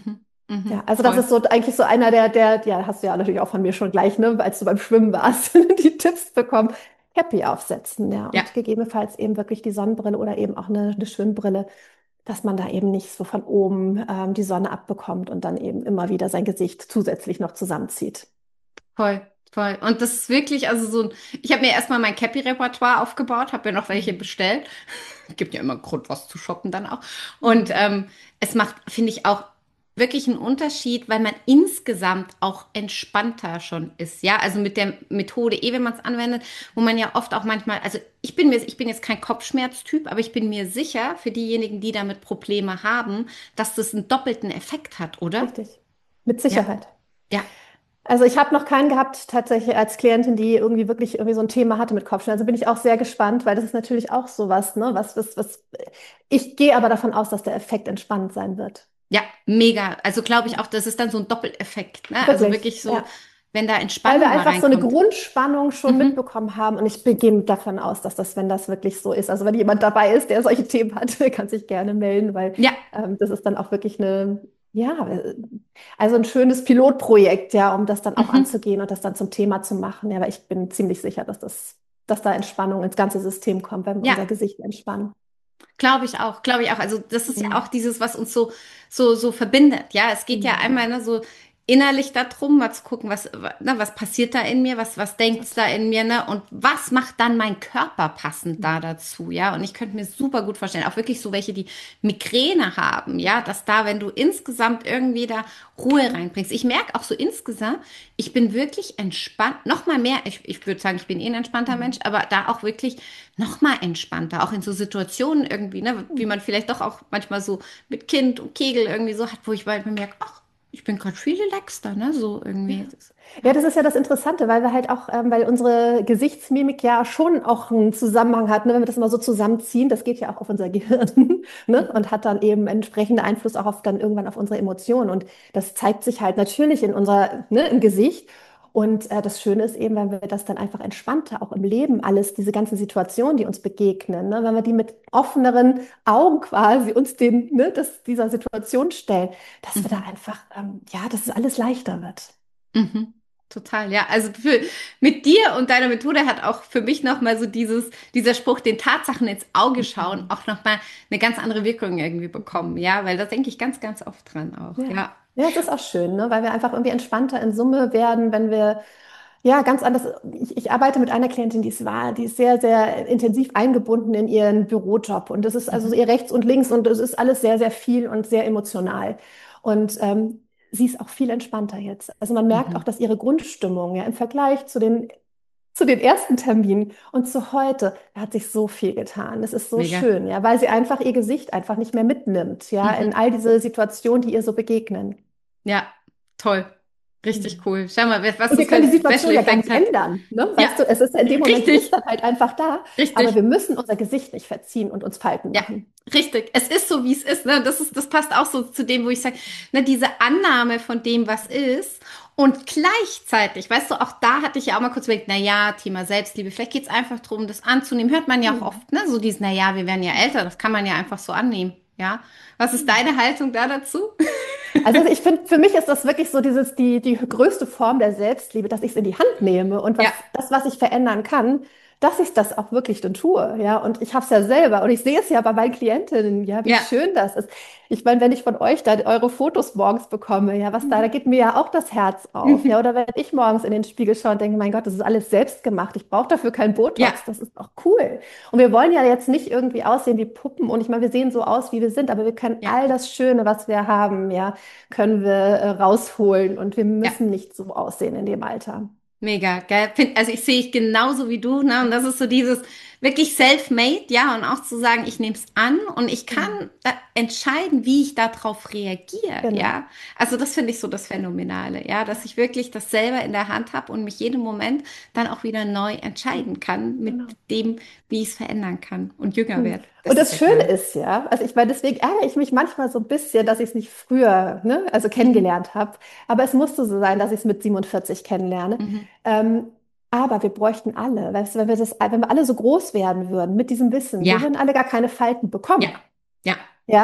Speaker 2: Ja,
Speaker 1: Mhm.
Speaker 2: also das
Speaker 1: Voll.
Speaker 2: ist so eigentlich so einer der, der, ja, hast du ja natürlich auch von mir schon gleich, ne, als du beim Schwimmen warst, die Tipps bekommen. Cappy aufsetzen, ja,
Speaker 1: Ja.
Speaker 2: und gegebenenfalls eben wirklich die Sonnenbrille oder eben auch eine, eine Schwimmbrille, dass man da eben nicht so von oben ähm, die Sonne abbekommt und dann eben immer wieder sein Gesicht zusätzlich noch zusammenzieht.
Speaker 1: Voll, voll. Und das ist wirklich, also so ein, ich habe mir erstmal mein Cappy-Repertoire aufgebaut, habe mir noch welche
Speaker 2: Mhm.
Speaker 1: bestellt. Gibt ja immer einen Grund, was zu shoppen dann auch. Und
Speaker 2: Mhm.
Speaker 1: ähm, es macht, finde ich, auch wirklich einen Unterschied, weil man insgesamt auch entspannter schon ist. Ja, also mit der Methode, eh, wenn man es anwendet, wo man ja oft auch manchmal, also ich bin mir, ich bin jetzt kein Kopfschmerztyp, aber ich bin mir sicher, für diejenigen, die damit Probleme haben, dass das einen doppelten Effekt hat, oder?
Speaker 2: Richtig, mit
Speaker 1: Ja,
Speaker 2: Sicherheit.
Speaker 1: ja.
Speaker 2: Also ich habe noch keinen gehabt, tatsächlich als Klientin, die irgendwie wirklich irgendwie so ein Thema hatte mit Kopfschmerzen. Also bin ich auch sehr gespannt, weil das ist natürlich auch sowas, ne, was, was, was, ich gehe aber davon aus, dass der Effekt entspannend sein wird.
Speaker 1: Ja, mega. Also glaube ich
Speaker 2: Ja,
Speaker 1: auch, das ist dann so ein Doppeleffekt, ne? Also
Speaker 2: wirklich,
Speaker 1: wirklich so,
Speaker 2: ja.
Speaker 1: wenn da
Speaker 2: Weil wir
Speaker 1: Entspannung mal
Speaker 2: einfach so eine
Speaker 1: reinkommt.
Speaker 2: Grundspannung schon
Speaker 1: Mhm.
Speaker 2: mitbekommen haben. Und ich gehe davon aus, dass das, wenn das wirklich so ist, also wenn jemand dabei ist, der solche Themen hat, kann sich gerne melden, weil
Speaker 1: Ja,
Speaker 2: ähm, das ist dann auch wirklich eine, ja, äh, also ein schönes Pilotprojekt, ja, um das dann auch
Speaker 1: mhm.
Speaker 2: anzugehen und das dann zum Thema zu machen. Ja, aber ich bin ziemlich sicher, dass das, dass da Entspannung ins ganze System kommt, wenn wir
Speaker 1: Ja,
Speaker 2: unser Gesicht entspannen.
Speaker 1: glaube ich auch, glaube ich auch. Also das ist ja auch
Speaker 2: Mhm.
Speaker 1: dieses, was uns so, so, so verbindet. Ja, es geht ja
Speaker 2: Mhm.
Speaker 1: einmal, ne, so innerlich darum, mal zu gucken, was, ne, was passiert da in mir, was, was denkt's da
Speaker 2: Total.
Speaker 1: in mir, ne, und was macht dann mein Körper passend da
Speaker 2: Mhm.
Speaker 1: dazu, ja? Und ich könnte mir super gut vorstellen, auch wirklich so welche, die Migräne haben, ja, dass da, wenn du insgesamt irgendwie da Ruhe reinbringst. Ich merke auch so insgesamt, ich bin wirklich entspannt, noch mal mehr, ich, ich würde sagen, ich bin eh ein entspannter Mensch,
Speaker 2: Mhm.
Speaker 1: aber da auch wirklich noch mal entspannter, auch in so Situationen irgendwie, ne, wie
Speaker 2: Mhm.
Speaker 1: man vielleicht doch auch manchmal so mit Kind und Kegel irgendwie so hat, wo ich bald merke, ach, ich bin gerade viel relaxter, ne, so
Speaker 2: Ja.
Speaker 1: irgendwie. Das,
Speaker 2: Ja,
Speaker 1: ja.
Speaker 2: das ist ja das Interessante, weil wir halt auch, ähm, weil unsere Gesichtsmimik ja schon auch einen Zusammenhang hat, ne? Wenn wir das immer so zusammenziehen, das geht ja auch auf unser Gehirn, ne? Und hat dann eben entsprechenden Einfluss auch auf dann irgendwann auf unsere Emotionen. Und das zeigt sich halt natürlich in unserer, ne, im Gesicht. Und äh, das Schöne ist eben, wenn wir das dann einfach entspannter auch im Leben alles, diese ganzen Situationen, die uns begegnen, ne? Wenn wir die mit offeneren Augen quasi uns den, ne, das, dieser Situation stellen, dass wir da
Speaker 1: Mhm.
Speaker 2: einfach, ähm, ja, dass es alles leichter wird.
Speaker 1: Mhm. Total, ja. Also für, mit dir und deiner Methode hat auch für mich nochmal so dieses, dieser Spruch, den Tatsachen ins Auge schauen,
Speaker 2: Mhm.
Speaker 1: auch nochmal eine ganz andere Wirkung irgendwie bekommen. Ja, weil da denke ich ganz, ganz oft dran auch.
Speaker 2: Ja.
Speaker 1: Ja.
Speaker 2: Ja, es ist auch schön, ne? Weil wir einfach irgendwie entspannter in Summe werden, wenn wir ja ganz anders. Ich, ich arbeite mit einer Klientin, die ist wahr, die ist sehr, sehr intensiv eingebunden in ihren Bürojob. Und das ist also so
Speaker 1: Mhm.
Speaker 2: ihr rechts und links und es ist alles sehr, sehr viel und sehr emotional. Und ähm, sie ist auch viel entspannter jetzt. Also man merkt auch,
Speaker 1: Mhm.
Speaker 2: dass ihre Grundstimmung ja im Vergleich zu den zu den ersten Terminen und zu heute, da hat sich so viel getan. Das ist so
Speaker 1: Mega.
Speaker 2: schön, ja, weil sie einfach ihr Gesicht einfach nicht mehr mitnimmt, ja, in
Speaker 1: Mhm.
Speaker 2: all diese Situationen, die ihr so begegnen.
Speaker 1: Ja, toll. Richtig
Speaker 2: Mhm.
Speaker 1: cool. Schau mal, was
Speaker 2: Und wir
Speaker 1: das für
Speaker 2: können
Speaker 1: einen
Speaker 2: die
Speaker 1: Special
Speaker 2: Situation ja gar
Speaker 1: Effekt
Speaker 2: nicht
Speaker 1: hat.
Speaker 2: ändern, ne?
Speaker 1: Ja,
Speaker 2: Weißt du, es ist ja in dem Moment, die ist
Speaker 1: richtig,
Speaker 2: dann halt einfach da, aber
Speaker 1: richtig.
Speaker 2: wir müssen unser Gesicht nicht verziehen und uns Falten
Speaker 1: Ja,
Speaker 2: machen.
Speaker 1: richtig. Es ist so, wie es ist. Ne? Das ist, das passt auch so zu dem, wo ich sage, ne, diese Annahme von dem, was ist. Und gleichzeitig, weißt du, auch da hatte ich ja auch mal kurz überlegt, na ja, Thema Selbstliebe, vielleicht geht es einfach darum, das anzunehmen. Hört man ja auch
Speaker 2: Mhm.
Speaker 1: oft, ne? So dieses, na ja, wir werden ja älter, das kann man ja einfach so annehmen. Ja. Was ist
Speaker 2: Mhm.
Speaker 1: deine Haltung da dazu?
Speaker 2: Also ich finde, für mich ist das wirklich so dieses, die, die größte Form der Selbstliebe, dass ich es in die Hand nehme und
Speaker 1: Ja,
Speaker 2: was, das, was ich verändern kann, dass ich das auch wirklich dann tue, ja. Und ich habe es ja selber und ich sehe es ja bei meinen Klientinnen, ja, wie
Speaker 1: ja.
Speaker 2: schön das ist. Ich meine, wenn ich von euch da eure Fotos morgens bekomme, ja, was da, da
Speaker 1: Mhm.
Speaker 2: geht mir ja auch das Herz auf, ja. Oder wenn ich morgens in den Spiegel schaue und denke, mein Gott, das ist alles selbst gemacht, ich brauche dafür kein
Speaker 1: Ja,
Speaker 2: Botox, das ist auch cool. Und wir wollen ja jetzt nicht irgendwie aussehen wie Puppen und ich meine, wir sehen so aus, wie wir sind, aber wir können
Speaker 1: ja,
Speaker 2: all das Schöne, was wir haben, ja, können wir äh, rausholen und wir
Speaker 1: ja.
Speaker 2: müssen nicht so aussehen in dem Alter.
Speaker 1: Mega, geil. Find, also ich sehe ich genauso wie du, ne? Und das ist so dieses wirklich self-made, ja, und auch zu sagen, ich nehme es an und ich kann
Speaker 2: Mhm.
Speaker 1: da entscheiden, wie ich darauf reagiere,
Speaker 2: Genau,
Speaker 1: ja. Also das finde ich so das Phänomenale, ja, dass ich wirklich das selber in der Hand habe und mich jeden Moment dann auch wieder neu entscheiden kann mit
Speaker 2: genau.
Speaker 1: dem, wie ich es verändern kann und jünger
Speaker 2: Hm.
Speaker 1: werde.
Speaker 2: Und
Speaker 1: Das ist
Speaker 2: das
Speaker 1: ja
Speaker 2: Schöne
Speaker 1: geil.
Speaker 2: ist ja, also ich meine, deswegen ärgere ich mich manchmal so ein bisschen, dass ich es nicht früher, ne, also
Speaker 1: Mhm,
Speaker 2: kennengelernt habe. Aber es musste so sein, dass ich es mit siebenundvierzig kennenlerne.
Speaker 1: mhm.
Speaker 2: Ähm, aber wir bräuchten alle, weißt du, wenn wir das, wenn wir alle so groß werden würden mit diesem Wissen, wir
Speaker 1: Ja,
Speaker 2: würden alle gar keine Falten
Speaker 1: ja,
Speaker 2: bekommen.
Speaker 1: ja,
Speaker 2: Ja,
Speaker 1: ja.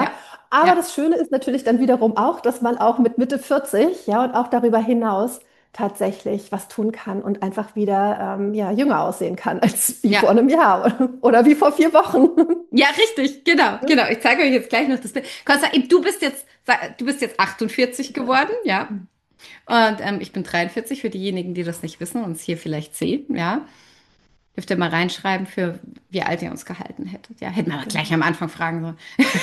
Speaker 2: Aber
Speaker 1: Ja,
Speaker 2: das Schöne ist natürlich dann wiederum auch, dass man auch mit Mitte vierzig, ja, und auch darüber hinaus tatsächlich was tun kann und einfach wieder ähm, ja, jünger aussehen kann als wie vor
Speaker 1: ja.
Speaker 2: einem Jahr oder, oder wie vor vier Wochen.
Speaker 1: Ja, richtig, genau, genau. Ich zeige euch jetzt gleich noch das Bild. Costa, du bist jetzt, du bist jetzt achtundvierzig geworden, ja. Und ähm, ich bin dreiundvierzig für diejenigen, die das nicht wissen und es hier vielleicht sehen, ja. Dürft ihr mal reinschreiben, für wie alt ihr uns gehalten hättet. Ja, hätten wir aber gleich
Speaker 2: Genau.
Speaker 1: am Anfang fragen sollen.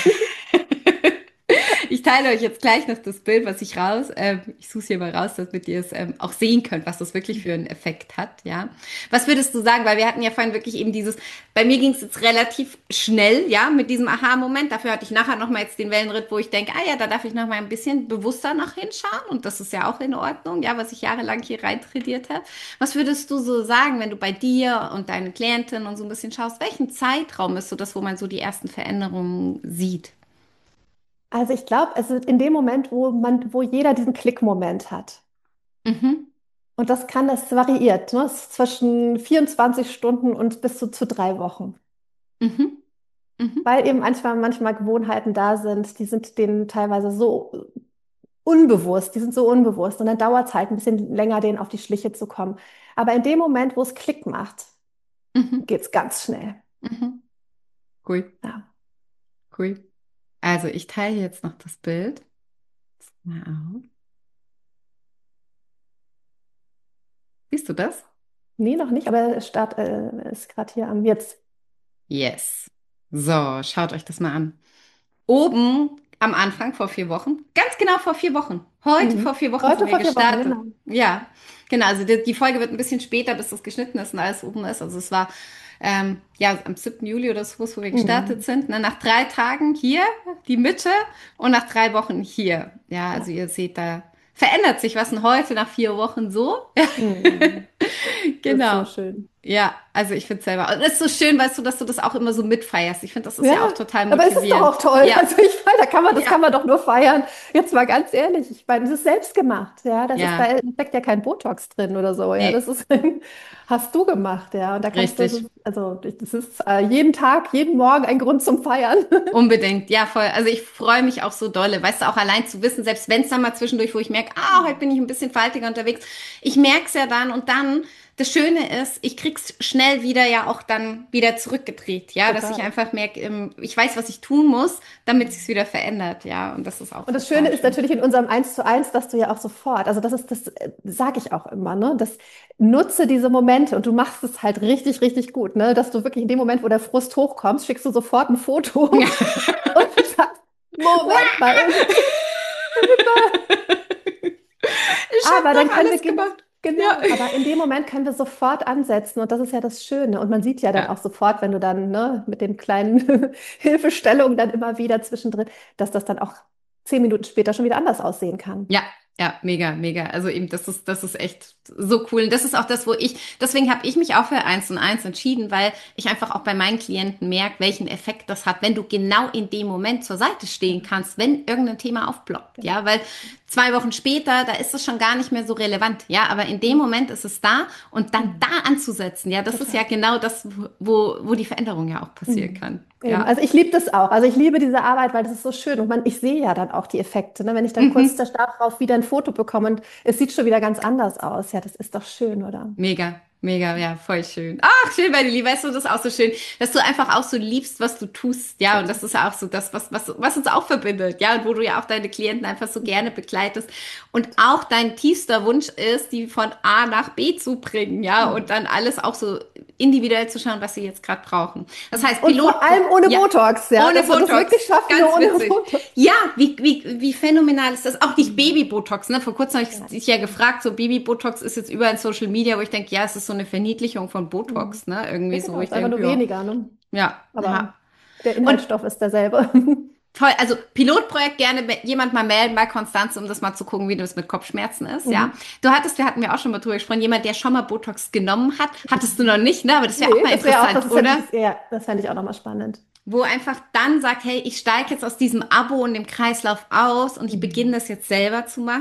Speaker 1: Ich teile euch jetzt gleich noch das Bild, was ich raus, ähm, ich suche es hier mal raus, damit ihr es ähm, auch sehen könnt, was das wirklich für einen Effekt hat, ja. Was würdest du sagen, weil wir hatten ja vorhin wirklich eben dieses, bei mir ging es jetzt relativ schnell, ja, mit diesem Aha-Moment. Dafür hatte ich nachher nochmal jetzt den Wellenritt, wo ich denke, ah ja, da darf ich nochmal ein bisschen bewusster nach hinschauen und das ist ja auch in Ordnung, ja, was ich jahrelang hier rein trainiert habe. Was würdest du so sagen, wenn du bei dir und deinen Klientinnen und so ein bisschen schaust, welchen Zeitraum ist so das, wo man so die ersten Veränderungen sieht?
Speaker 2: Also ich glaube, es ist in dem Moment, wo man, wo jeder diesen Klickmoment hat.
Speaker 1: Mhm,
Speaker 2: Und das kann, das variiert, ne? Es ist zwischen vierundzwanzig Stunden und bis zu, zu drei Wochen.
Speaker 1: mhm, mhm.
Speaker 2: Weil eben manchmal, manchmal Gewohnheiten da sind, die sind denen teilweise so unbewusst, die sind so unbewusst. Und dann dauert es halt ein bisschen länger, denen auf die Schliche zu kommen. Aber in dem Moment, wo es Klick macht,
Speaker 1: Mhm.
Speaker 2: geht es ganz schnell.
Speaker 1: Mhm. Cool,
Speaker 2: Ja.
Speaker 1: cool. Also ich teile jetzt noch das Bild. Mal auf. Siehst du das?
Speaker 2: Nee, noch nicht, aber es start, äh, ist gerade hier am jetzt.
Speaker 1: Yes. So, schaut euch das mal an. Oben am Anfang vor vier Wochen, ganz genau vor vier Wochen. Heute vor
Speaker 2: Mhm.
Speaker 1: vier Wochen sind
Speaker 2: Heute
Speaker 1: wir
Speaker 2: vor vier Wochen,
Speaker 1: gestartet.
Speaker 2: genau.
Speaker 1: Ja, genau. Also die, die Folge wird ein bisschen später, bis das geschnitten ist und alles oben ist. Also es war ähm, ja am siebten Juli oder so, wo wir gestartet
Speaker 2: Mhm.
Speaker 1: sind. Ne? Nach drei Tagen hier die Mitte und nach drei Wochen hier. Ja, also
Speaker 2: Ja.
Speaker 1: ihr seht, da verändert sich was denn heute nach vier Wochen so.
Speaker 2: Mhm. Das ist so
Speaker 1: Genau.
Speaker 2: schön.
Speaker 1: Ja, also ich finde es selber. Und es ist so schön, weißt du, dass du das auch immer so mitfeierst. Ich finde, das ist
Speaker 2: Ja,
Speaker 1: ja auch total
Speaker 2: aber es ist doch
Speaker 1: motivierend.
Speaker 2: auch toll.
Speaker 1: Ja,
Speaker 2: Also ich meine, da kann man, das
Speaker 1: ja,
Speaker 2: kann man doch nur feiern. Jetzt mal ganz ehrlich, ich meine, das ist selbst gemacht, ja. Das ist,
Speaker 1: ja.
Speaker 2: da steckt ja kein Botox drin oder so, ja. Das
Speaker 1: Nee,
Speaker 2: ist, hast du gemacht, ja. Und da kannst du, das
Speaker 1: richtig.
Speaker 2: ist, also das ist äh, jeden Tag, jeden Morgen ein Grund zum Feiern.
Speaker 1: Unbedingt. Ja, voll. Also ich freue mich auch so dolle. Weißt du, auch allein zu wissen, selbst wenn es dann mal zwischendurch, wo ich merke, ah, heute bin ich ein bisschen faltiger unterwegs. Ich merke es ja dann und dann, das Schöne ist, ich krieg's schnell wieder ja auch dann wieder zurückgedreht. Ja, dass ich
Speaker 2: Total.
Speaker 1: einfach merke, ähm, ich weiß, was ich tun muss, damit sich's wieder verändert. Ja, und das ist auch
Speaker 2: Und das Schöne
Speaker 1: total
Speaker 2: ist
Speaker 1: schön.
Speaker 2: natürlich in unserem Eins zu eins, dass du ja auch sofort, also das ist, das sage ich auch immer, ne? Das nutze diese Momente und du machst es halt richtig, richtig gut, ne? Dass du wirklich in dem Moment, wo der Frust hochkommt, schickst du sofort ein Foto und sagst, Moment mal.
Speaker 1: Ich
Speaker 2: Aber
Speaker 1: habe
Speaker 2: dann
Speaker 1: doch
Speaker 2: können wir,
Speaker 1: alles
Speaker 2: gen-
Speaker 1: gemacht. Ja.
Speaker 2: genau, aber in dem Moment können wir sofort ansetzen und das ist ja das Schöne. Und man sieht ja dann auch
Speaker 1: Ja.
Speaker 2: sofort, wenn du dann, ne, mit den kleinen Hilfestellungen dann immer wieder zwischendrin, dass das dann auch zehn Minuten später schon wieder anders aussehen kann.
Speaker 1: Ja, ja, mega, mega. Also eben, das ist, das ist echt so cool. Und das ist auch das, wo ich, deswegen habe ich mich auch für eins und eins entschieden, weil ich einfach auch bei meinen Klienten merke, welchen Effekt das hat, wenn du genau in dem Moment zur Seite stehen kannst, wenn irgendein Thema aufploppt.
Speaker 2: Genau.
Speaker 1: Ja, weil zwei Wochen später, da ist es schon gar nicht mehr so relevant. Ja, aber in dem Moment ist es da und dann
Speaker 2: Mhm.
Speaker 1: da anzusetzen. Ja, das ist ja
Speaker 2: Total.
Speaker 1: genau das, wo, wo die Veränderung ja auch passieren
Speaker 2: Mhm.
Speaker 1: kann.
Speaker 2: Eben.
Speaker 1: Ja.
Speaker 2: Also ich liebe das auch. Also ich liebe diese Arbeit, weil das ist so schön. Und man, ich sehe ja dann auch die Effekte. Ne? Wenn ich dann kurz
Speaker 1: Mhm.
Speaker 2: darauf wieder ein Foto bekomme und es sieht schon wieder ganz anders aus. Ja, das ist doch schön, oder?
Speaker 1: Mega, mega, ja, voll schön. Ach, schön, meine Liebe, weißt du, das ist auch so schön, dass du einfach auch so liebst, was du tust, ja, und
Speaker 2: Total.
Speaker 1: das ist ja auch so das, was, was, was uns auch verbindet, ja, und wo du ja auch deine Klienten einfach so gerne begleitest und auch dein tiefster Wunsch ist, die von A nach B zu bringen, ja, und
Speaker 2: Mhm.
Speaker 1: dann alles auch so individuell zu schauen, was sie jetzt gerade brauchen. Das heißt,
Speaker 2: Und vor
Speaker 1: Pilotpro,
Speaker 2: allem ohne
Speaker 1: ja,
Speaker 2: Botox, ja,
Speaker 1: ohne
Speaker 2: dass wir das
Speaker 1: Botox.
Speaker 2: wirklich schaffen, nur
Speaker 1: Ganz
Speaker 2: ohne
Speaker 1: witzig.
Speaker 2: Botox.
Speaker 1: Ja, wie, wie, wie phänomenal ist das? Auch nicht
Speaker 2: Mhm.
Speaker 1: Baby-Botox, ne? Vor kurzem habe ich
Speaker 2: Ja.
Speaker 1: dich ja gefragt, so Baby-Botox ist jetzt überall in Social Media, wo ich denke, ja, es ist so eine Verniedlichung von
Speaker 2: Mhm.
Speaker 1: Botox, ne?
Speaker 2: Ja,
Speaker 1: Irgendwie so, wo
Speaker 2: genau,
Speaker 1: ich
Speaker 2: ist einfach
Speaker 1: denke,
Speaker 2: nur
Speaker 1: ja,
Speaker 2: weniger, ne?
Speaker 1: ja, ja.
Speaker 2: Aber der
Speaker 1: Und
Speaker 2: Inhaltsstoff ist derselbe.
Speaker 1: toll, also Pilotprojekt gerne me- jemand mal melden bei Konstanze, um das mal zu gucken, wie das mit Kopfschmerzen ist, ja.
Speaker 2: Mhm.
Speaker 1: Du hattest, wir hatten wir auch schon mal drüber gesprochen, jemand, der schon mal Botox genommen hat, hattest du noch nicht, ne? Aber das wäre auch
Speaker 2: Nee,
Speaker 1: mal
Speaker 2: das wäre auch,
Speaker 1: interessant,
Speaker 2: das ist,
Speaker 1: oder?
Speaker 2: das, ja, das fände ich auch nochmal spannend.
Speaker 1: Wo einfach dann sagt, hey, ich steige jetzt aus diesem Abo und dem Kreislauf aus und ich beginne
Speaker 2: Mhm.
Speaker 1: das jetzt selber zu machen.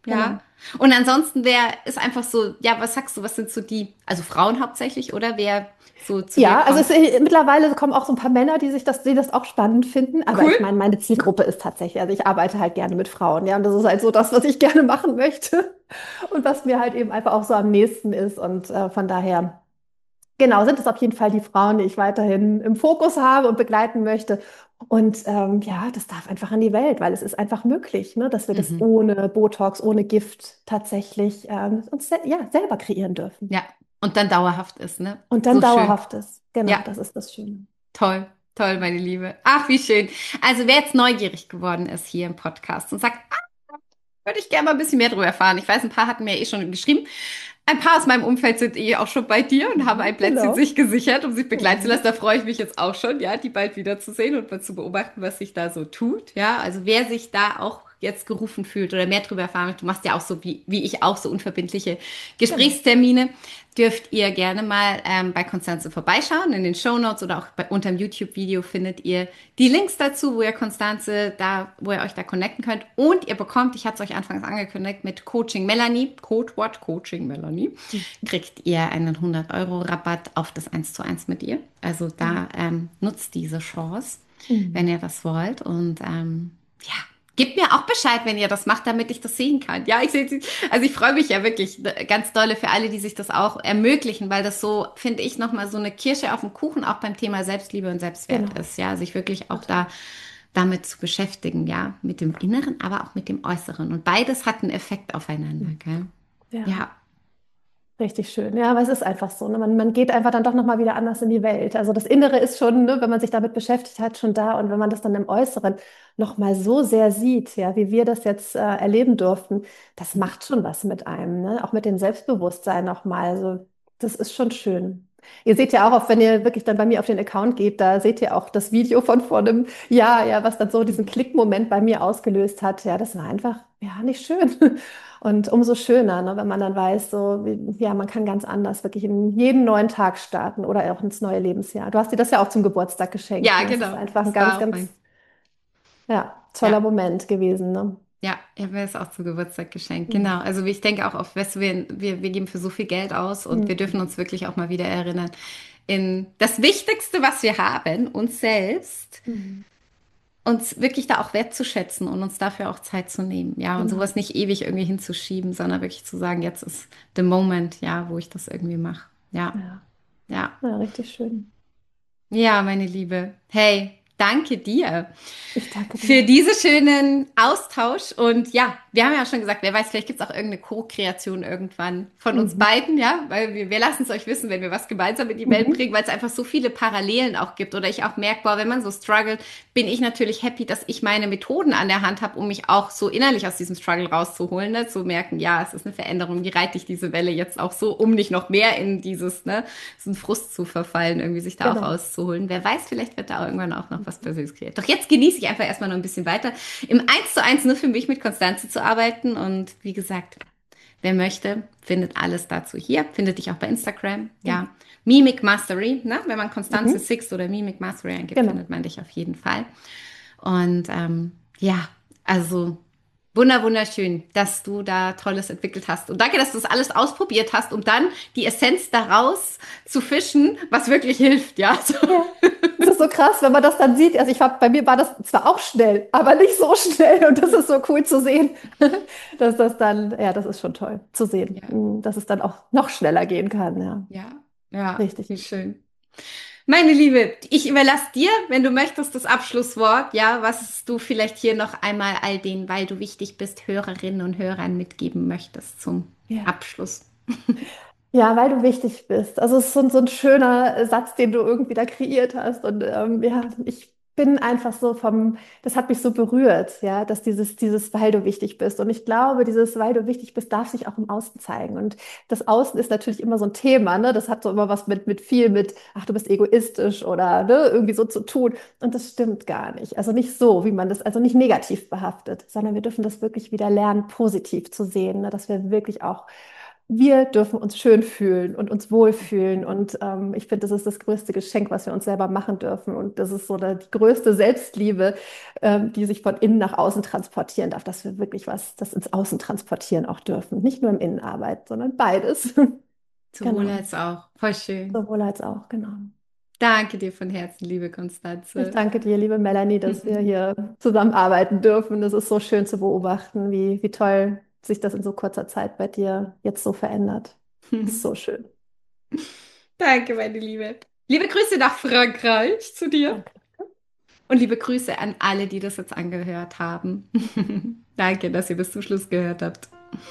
Speaker 1: Ja.
Speaker 2: Genau.
Speaker 1: Und ansonsten, wer ist einfach so, ja, was sagst du, was sind so die, also Frauen hauptsächlich, oder wer so zu dir
Speaker 2: Ja, also
Speaker 1: kommt?
Speaker 2: es, äh, mittlerweile kommen auch so ein paar Männer, die sich das, die das auch spannend finden. Aber
Speaker 1: Cool.
Speaker 2: ich meine, meine Zielgruppe ist tatsächlich, also ich arbeite halt gerne mit Frauen, ja, und das ist halt so das, was ich gerne machen möchte und was mir halt eben einfach auch so am nächsten ist. Und äh, von daher, genau, sind es auf jeden Fall die Frauen, die ich weiterhin im Fokus habe und begleiten möchte. Und ähm, ja, das darf einfach in die Welt, weil es ist einfach möglich, ne, dass wir das
Speaker 1: Mhm.
Speaker 2: ohne Botox, ohne Gift tatsächlich ähm, uns se ja, selber kreieren dürfen.
Speaker 1: Ja. Und dann dauerhaft ist, ne?
Speaker 2: Und dann
Speaker 1: So schön.
Speaker 2: dauerhaft ist. Genau,
Speaker 1: Ja.
Speaker 2: das ist das Schöne.
Speaker 1: Toll, toll, meine Liebe. Ach, wie schön. Also, wer jetzt neugierig geworden ist hier im Podcast und sagt, ah, würde ich gerne mal ein bisschen mehr darüber erfahren. Ich weiß, ein paar hatten mir eh schon geschrieben. Ein paar aus meinem Umfeld sind eh auch schon bei dir und haben
Speaker 2: Mhm,
Speaker 1: ein Plätzchen
Speaker 2: genau.
Speaker 1: sich gesichert, um sich begleiten zu lassen.
Speaker 2: Mhm.
Speaker 1: Da freue ich mich jetzt auch schon, ja, die bald wiederzusehen und mal zu beobachten, was sich da so tut. Ja, also wer sich da auch jetzt gerufen fühlt oder mehr darüber erfahren möchte, du machst ja auch so wie, wie ich auch so unverbindliche
Speaker 2: Genau.
Speaker 1: Gesprächstermine, dürft ihr gerne mal ähm, bei Konstanze vorbeischauen. In den Shownotes oder auch bei, unter dem YouTube-Video findet ihr die Links dazu, wo ihr Konstanze da, wo ihr euch da connecten könnt. Und ihr bekommt, ich hatte es euch anfangs angekündigt, mit Coaching Melanie, Codewort Coaching Melanie, kriegt ihr einen hundert Euro Rabatt auf das eins zu eins mit ihr. Also da ähm, nutzt diese Chance, wenn
Speaker 2: Mhm.
Speaker 1: ihr das wollt. Und ähm, ja, gebt mir auch Bescheid, wenn ihr das macht, damit ich das sehen kann. Ja, ich sehe, also ich freue mich ja wirklich ganz dolle für alle, die sich das auch ermöglichen, weil das so, finde ich, nochmal so eine Kirsche auf dem Kuchen auch beim Thema Selbstliebe und Selbstwert
Speaker 2: Genau.
Speaker 1: ist. Ja, sich wirklich auch
Speaker 2: Total.
Speaker 1: da damit zu beschäftigen, ja, mit dem Inneren, aber auch mit dem Äußeren. Und beides hat einen Effekt aufeinander,
Speaker 2: Mhm.
Speaker 1: gell?
Speaker 2: Ja.
Speaker 1: Ja,
Speaker 2: Richtig schön. Ja, aber es ist einfach so. Ne? Man, man geht einfach dann doch nochmal wieder anders in die Welt. Also das Innere ist schon, ne, wenn man sich damit beschäftigt hat, schon da. Und wenn man das dann im Äußeren nochmal so sehr sieht, ja, wie wir das jetzt äh, erleben durften, das macht schon was mit einem, ne? Auch mit dem Selbstbewusstsein nochmal. Also das ist schon schön. Ihr seht ja auch, oft, wenn ihr wirklich dann bei mir auf den Account geht, da seht ihr auch das Video von vor einem Jahr, ja, was dann so diesen Klickmoment bei mir ausgelöst hat. Ja, das war einfach, ja, nicht schön. Und umso schöner, ne, wenn man dann weiß, so, wie, ja, man kann ganz anders wirklich in jeden neuen Tag starten oder auch ins neue Lebensjahr. Du hast dir das ja auch zum Geburtstag geschenkt.
Speaker 1: ja,
Speaker 2: Ne? Es ist
Speaker 1: genau.
Speaker 2: einfach ein
Speaker 1: Das
Speaker 2: ganz,
Speaker 1: war auch
Speaker 2: ganz,
Speaker 1: mein.
Speaker 2: ja,
Speaker 1: Ja.
Speaker 2: toller Moment gewesen. Ne?
Speaker 1: Ja, ich habe mir das auch zum Geburtstag geschenkt.
Speaker 2: Mhm.
Speaker 1: Genau. Also ich denke auch oft, weißt du, wir, wir, wir geben für so viel Geld aus und wir dürfen
Speaker 2: Mhm.
Speaker 1: uns wirklich auch mal wieder erinnern, in das Wichtigste, was wir haben, uns selbst,
Speaker 2: Mhm.
Speaker 1: uns wirklich da auch wertzuschätzen und uns dafür auch Zeit zu nehmen. Ja, und
Speaker 2: Genau.
Speaker 1: sowas nicht ewig irgendwie hinzuschieben, sondern wirklich zu sagen, jetzt ist the moment, ja, wo ich das irgendwie mache. Ja,
Speaker 2: Ja.
Speaker 1: ja.
Speaker 2: Ja, richtig schön.
Speaker 1: Ja, meine Liebe. Hey, danke dir
Speaker 2: Ich danke
Speaker 1: für
Speaker 2: dir.
Speaker 1: diesen schönen Austausch. Und ja, wir haben ja schon gesagt, wer weiß, vielleicht gibt es auch irgendeine Co-Kreation irgendwann von uns
Speaker 2: Mhm.
Speaker 1: beiden, ja, weil wir, wir lassen es euch wissen, wenn wir was gemeinsam in die Welt
Speaker 2: Mhm.
Speaker 1: bringen, weil es einfach so viele Parallelen auch gibt. Oder ich auch merke, boah, wenn man so struggelt, bin ich natürlich happy, dass ich meine Methoden an der Hand habe, um mich auch so innerlich aus diesem Struggle rauszuholen, ne? Zu merken, ja, es ist eine Veränderung, wie reite ich diese Welle jetzt auch so, um nicht noch mehr in dieses, ne, so einen Frust zu verfallen, irgendwie sich da auch
Speaker 2: Genau.
Speaker 1: rauszuholen. Wer weiß, vielleicht wird da irgendwann auch noch was Persönliches kreiert. Doch jetzt genieße ich einfach erstmal noch ein bisschen weiter, im eins zu eins nur für mich mit Konstanze zu arbeiten. Und wie gesagt, wer möchte, findet alles dazu hier. Findet dich auch bei Instagram.
Speaker 2: Ja.
Speaker 1: Ja, Mimic Mastery. Ne? Wenn man Konstanze
Speaker 2: Mhm.
Speaker 1: Sixt oder Mimic Mastery eingibt,
Speaker 2: Genau.
Speaker 1: findet man dich auf jeden Fall. Und ähm, ja, also wunder, wunderschön, dass du da Tolles entwickelt hast. Und danke, dass du das alles ausprobiert hast, um dann die Essenz daraus zu fischen, was wirklich hilft. Ja, so.
Speaker 2: Ja. Es ist so krass, wenn man das dann sieht. Also ich war, bei mir war das zwar auch schnell, aber nicht so schnell. Und das ist so cool zu sehen, dass das dann, ja, das ist schon toll zu sehen,
Speaker 1: Ja,
Speaker 2: mm, dass es dann auch noch schneller gehen kann. Ja,
Speaker 1: ja, ja,
Speaker 2: richtig.
Speaker 1: wie schön. Meine Liebe, ich überlasse dir, wenn du möchtest, das Abschlusswort, ja, was du vielleicht hier noch einmal all den, weil du wichtig bist, Hörerinnen und Hörern mitgeben möchtest zum
Speaker 2: Ja.
Speaker 1: Abschluss.
Speaker 2: Ja, weil du wichtig bist. Also es ist so, ein- so ein schöner Satz, den du irgendwie da kreiert hast. Und ähm, ja, ich bin einfach so vom, das hat mich so berührt, ja, dass dieses, dieses, weil du wichtig bist. Und ich glaube, dieses, weil du wichtig bist, darf sich auch im Außen zeigen. Und das Außen ist natürlich immer so ein Thema, ne? Das hat so immer was mit, mit viel mit, ach, du bist egoistisch oder ne, irgendwie so zu tun. Und das stimmt gar nicht. Also nicht so, wie man das, also nicht negativ behaftet, sondern wir dürfen das wirklich wieder lernen, positiv zu sehen, ne? Dass wir wirklich auch wir dürfen uns schön fühlen und uns wohlfühlen. Und ähm, ich finde, das ist das größte Geschenk, was wir uns selber machen dürfen. Und das ist so die größte Selbstliebe, ähm, die sich von innen nach außen transportieren darf, dass wir wirklich was, das ins Außen transportieren auch dürfen. Nicht nur im Innenarbeit, sondern beides.
Speaker 1: Sowohl
Speaker 2: Genau.
Speaker 1: als auch. Voll schön.
Speaker 2: Sowohl als auch, genau.
Speaker 1: Danke dir von Herzen, liebe
Speaker 2: Ich
Speaker 1: Constanze.
Speaker 2: danke dir, liebe Melanie, dass wir hier zusammenarbeiten dürfen. Das ist so schön zu beobachten, wie, wie toll sich das in so kurzer Zeit bei dir jetzt so verändert. Das ist so schön.
Speaker 1: Danke, meine Liebe. Liebe Grüße nach Frankreich zu dir
Speaker 2: Danke.
Speaker 1: und liebe Grüße an alle, die das jetzt angehört haben. Danke, dass ihr bis zum Schluss gehört habt.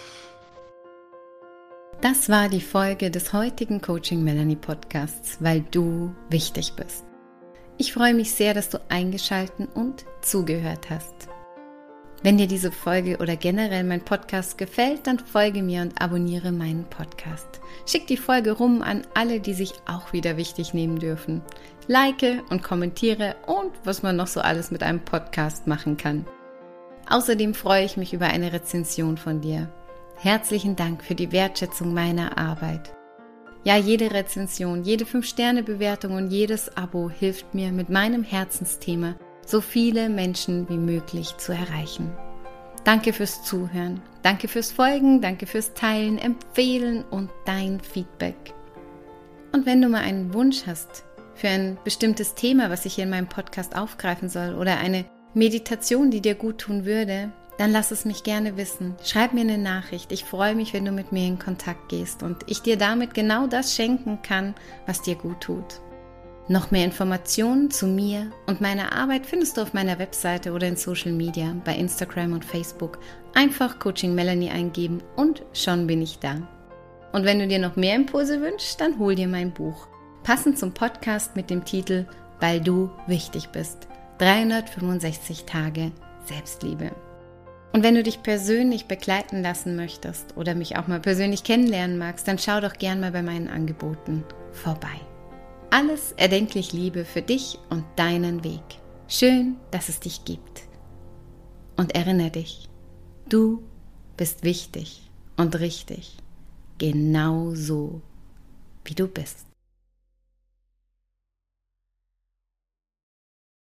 Speaker 1: Das war die Folge des heutigen Coaching Melanie Podcasts, weil du wichtig bist. Ich freue mich sehr, dass du eingeschaltet und zugehört hast. Wenn dir diese Folge oder generell mein Podcast gefällt, dann folge mir und abonniere meinen Podcast. Schick die Folge rum an alle, die sich auch wieder wichtig nehmen dürfen. Like und kommentiere und was man noch so alles mit einem Podcast machen kann. Außerdem freue ich mich über eine Rezension von dir. Herzlichen Dank für die Wertschätzung meiner Arbeit. Ja, jede Rezension, jede fünf Sterne Bewertung und jedes Abo hilft mir, mit meinem Herzensthema so viele Menschen wie möglich zu erreichen. Danke fürs Zuhören, danke fürs Folgen, danke fürs Teilen, Empfehlen und dein Feedback. Und wenn du mal einen Wunsch hast für ein bestimmtes Thema, was ich hier in meinem Podcast aufgreifen soll oder eine Meditation, die dir gut tun würde, dann lass es mich gerne wissen. Schreib mir eine Nachricht. Ich freue mich, wenn du mit mir in Kontakt gehst und ich dir damit genau das schenken kann, was dir gut tut. Noch mehr Informationen zu mir und meiner Arbeit findest du auf meiner Webseite oder in Social Media, bei Instagram und Facebook. Einfach Coaching Melanie eingeben und schon bin ich da. Und wenn du dir noch mehr Impulse wünschst, dann hol dir mein Buch. Passend zum Podcast mit dem Titel Weil du wichtig bist. dreihundertfünfundsechzig Tage Selbstliebe. Und wenn du dich persönlich begleiten lassen möchtest oder mich auch mal persönlich kennenlernen magst, dann schau doch gern mal bei meinen Angeboten vorbei. Alles erdenklich Liebe für dich und deinen Weg. Schön, dass es dich gibt. Und erinnere dich, du bist wichtig und richtig, genau so, wie du bist.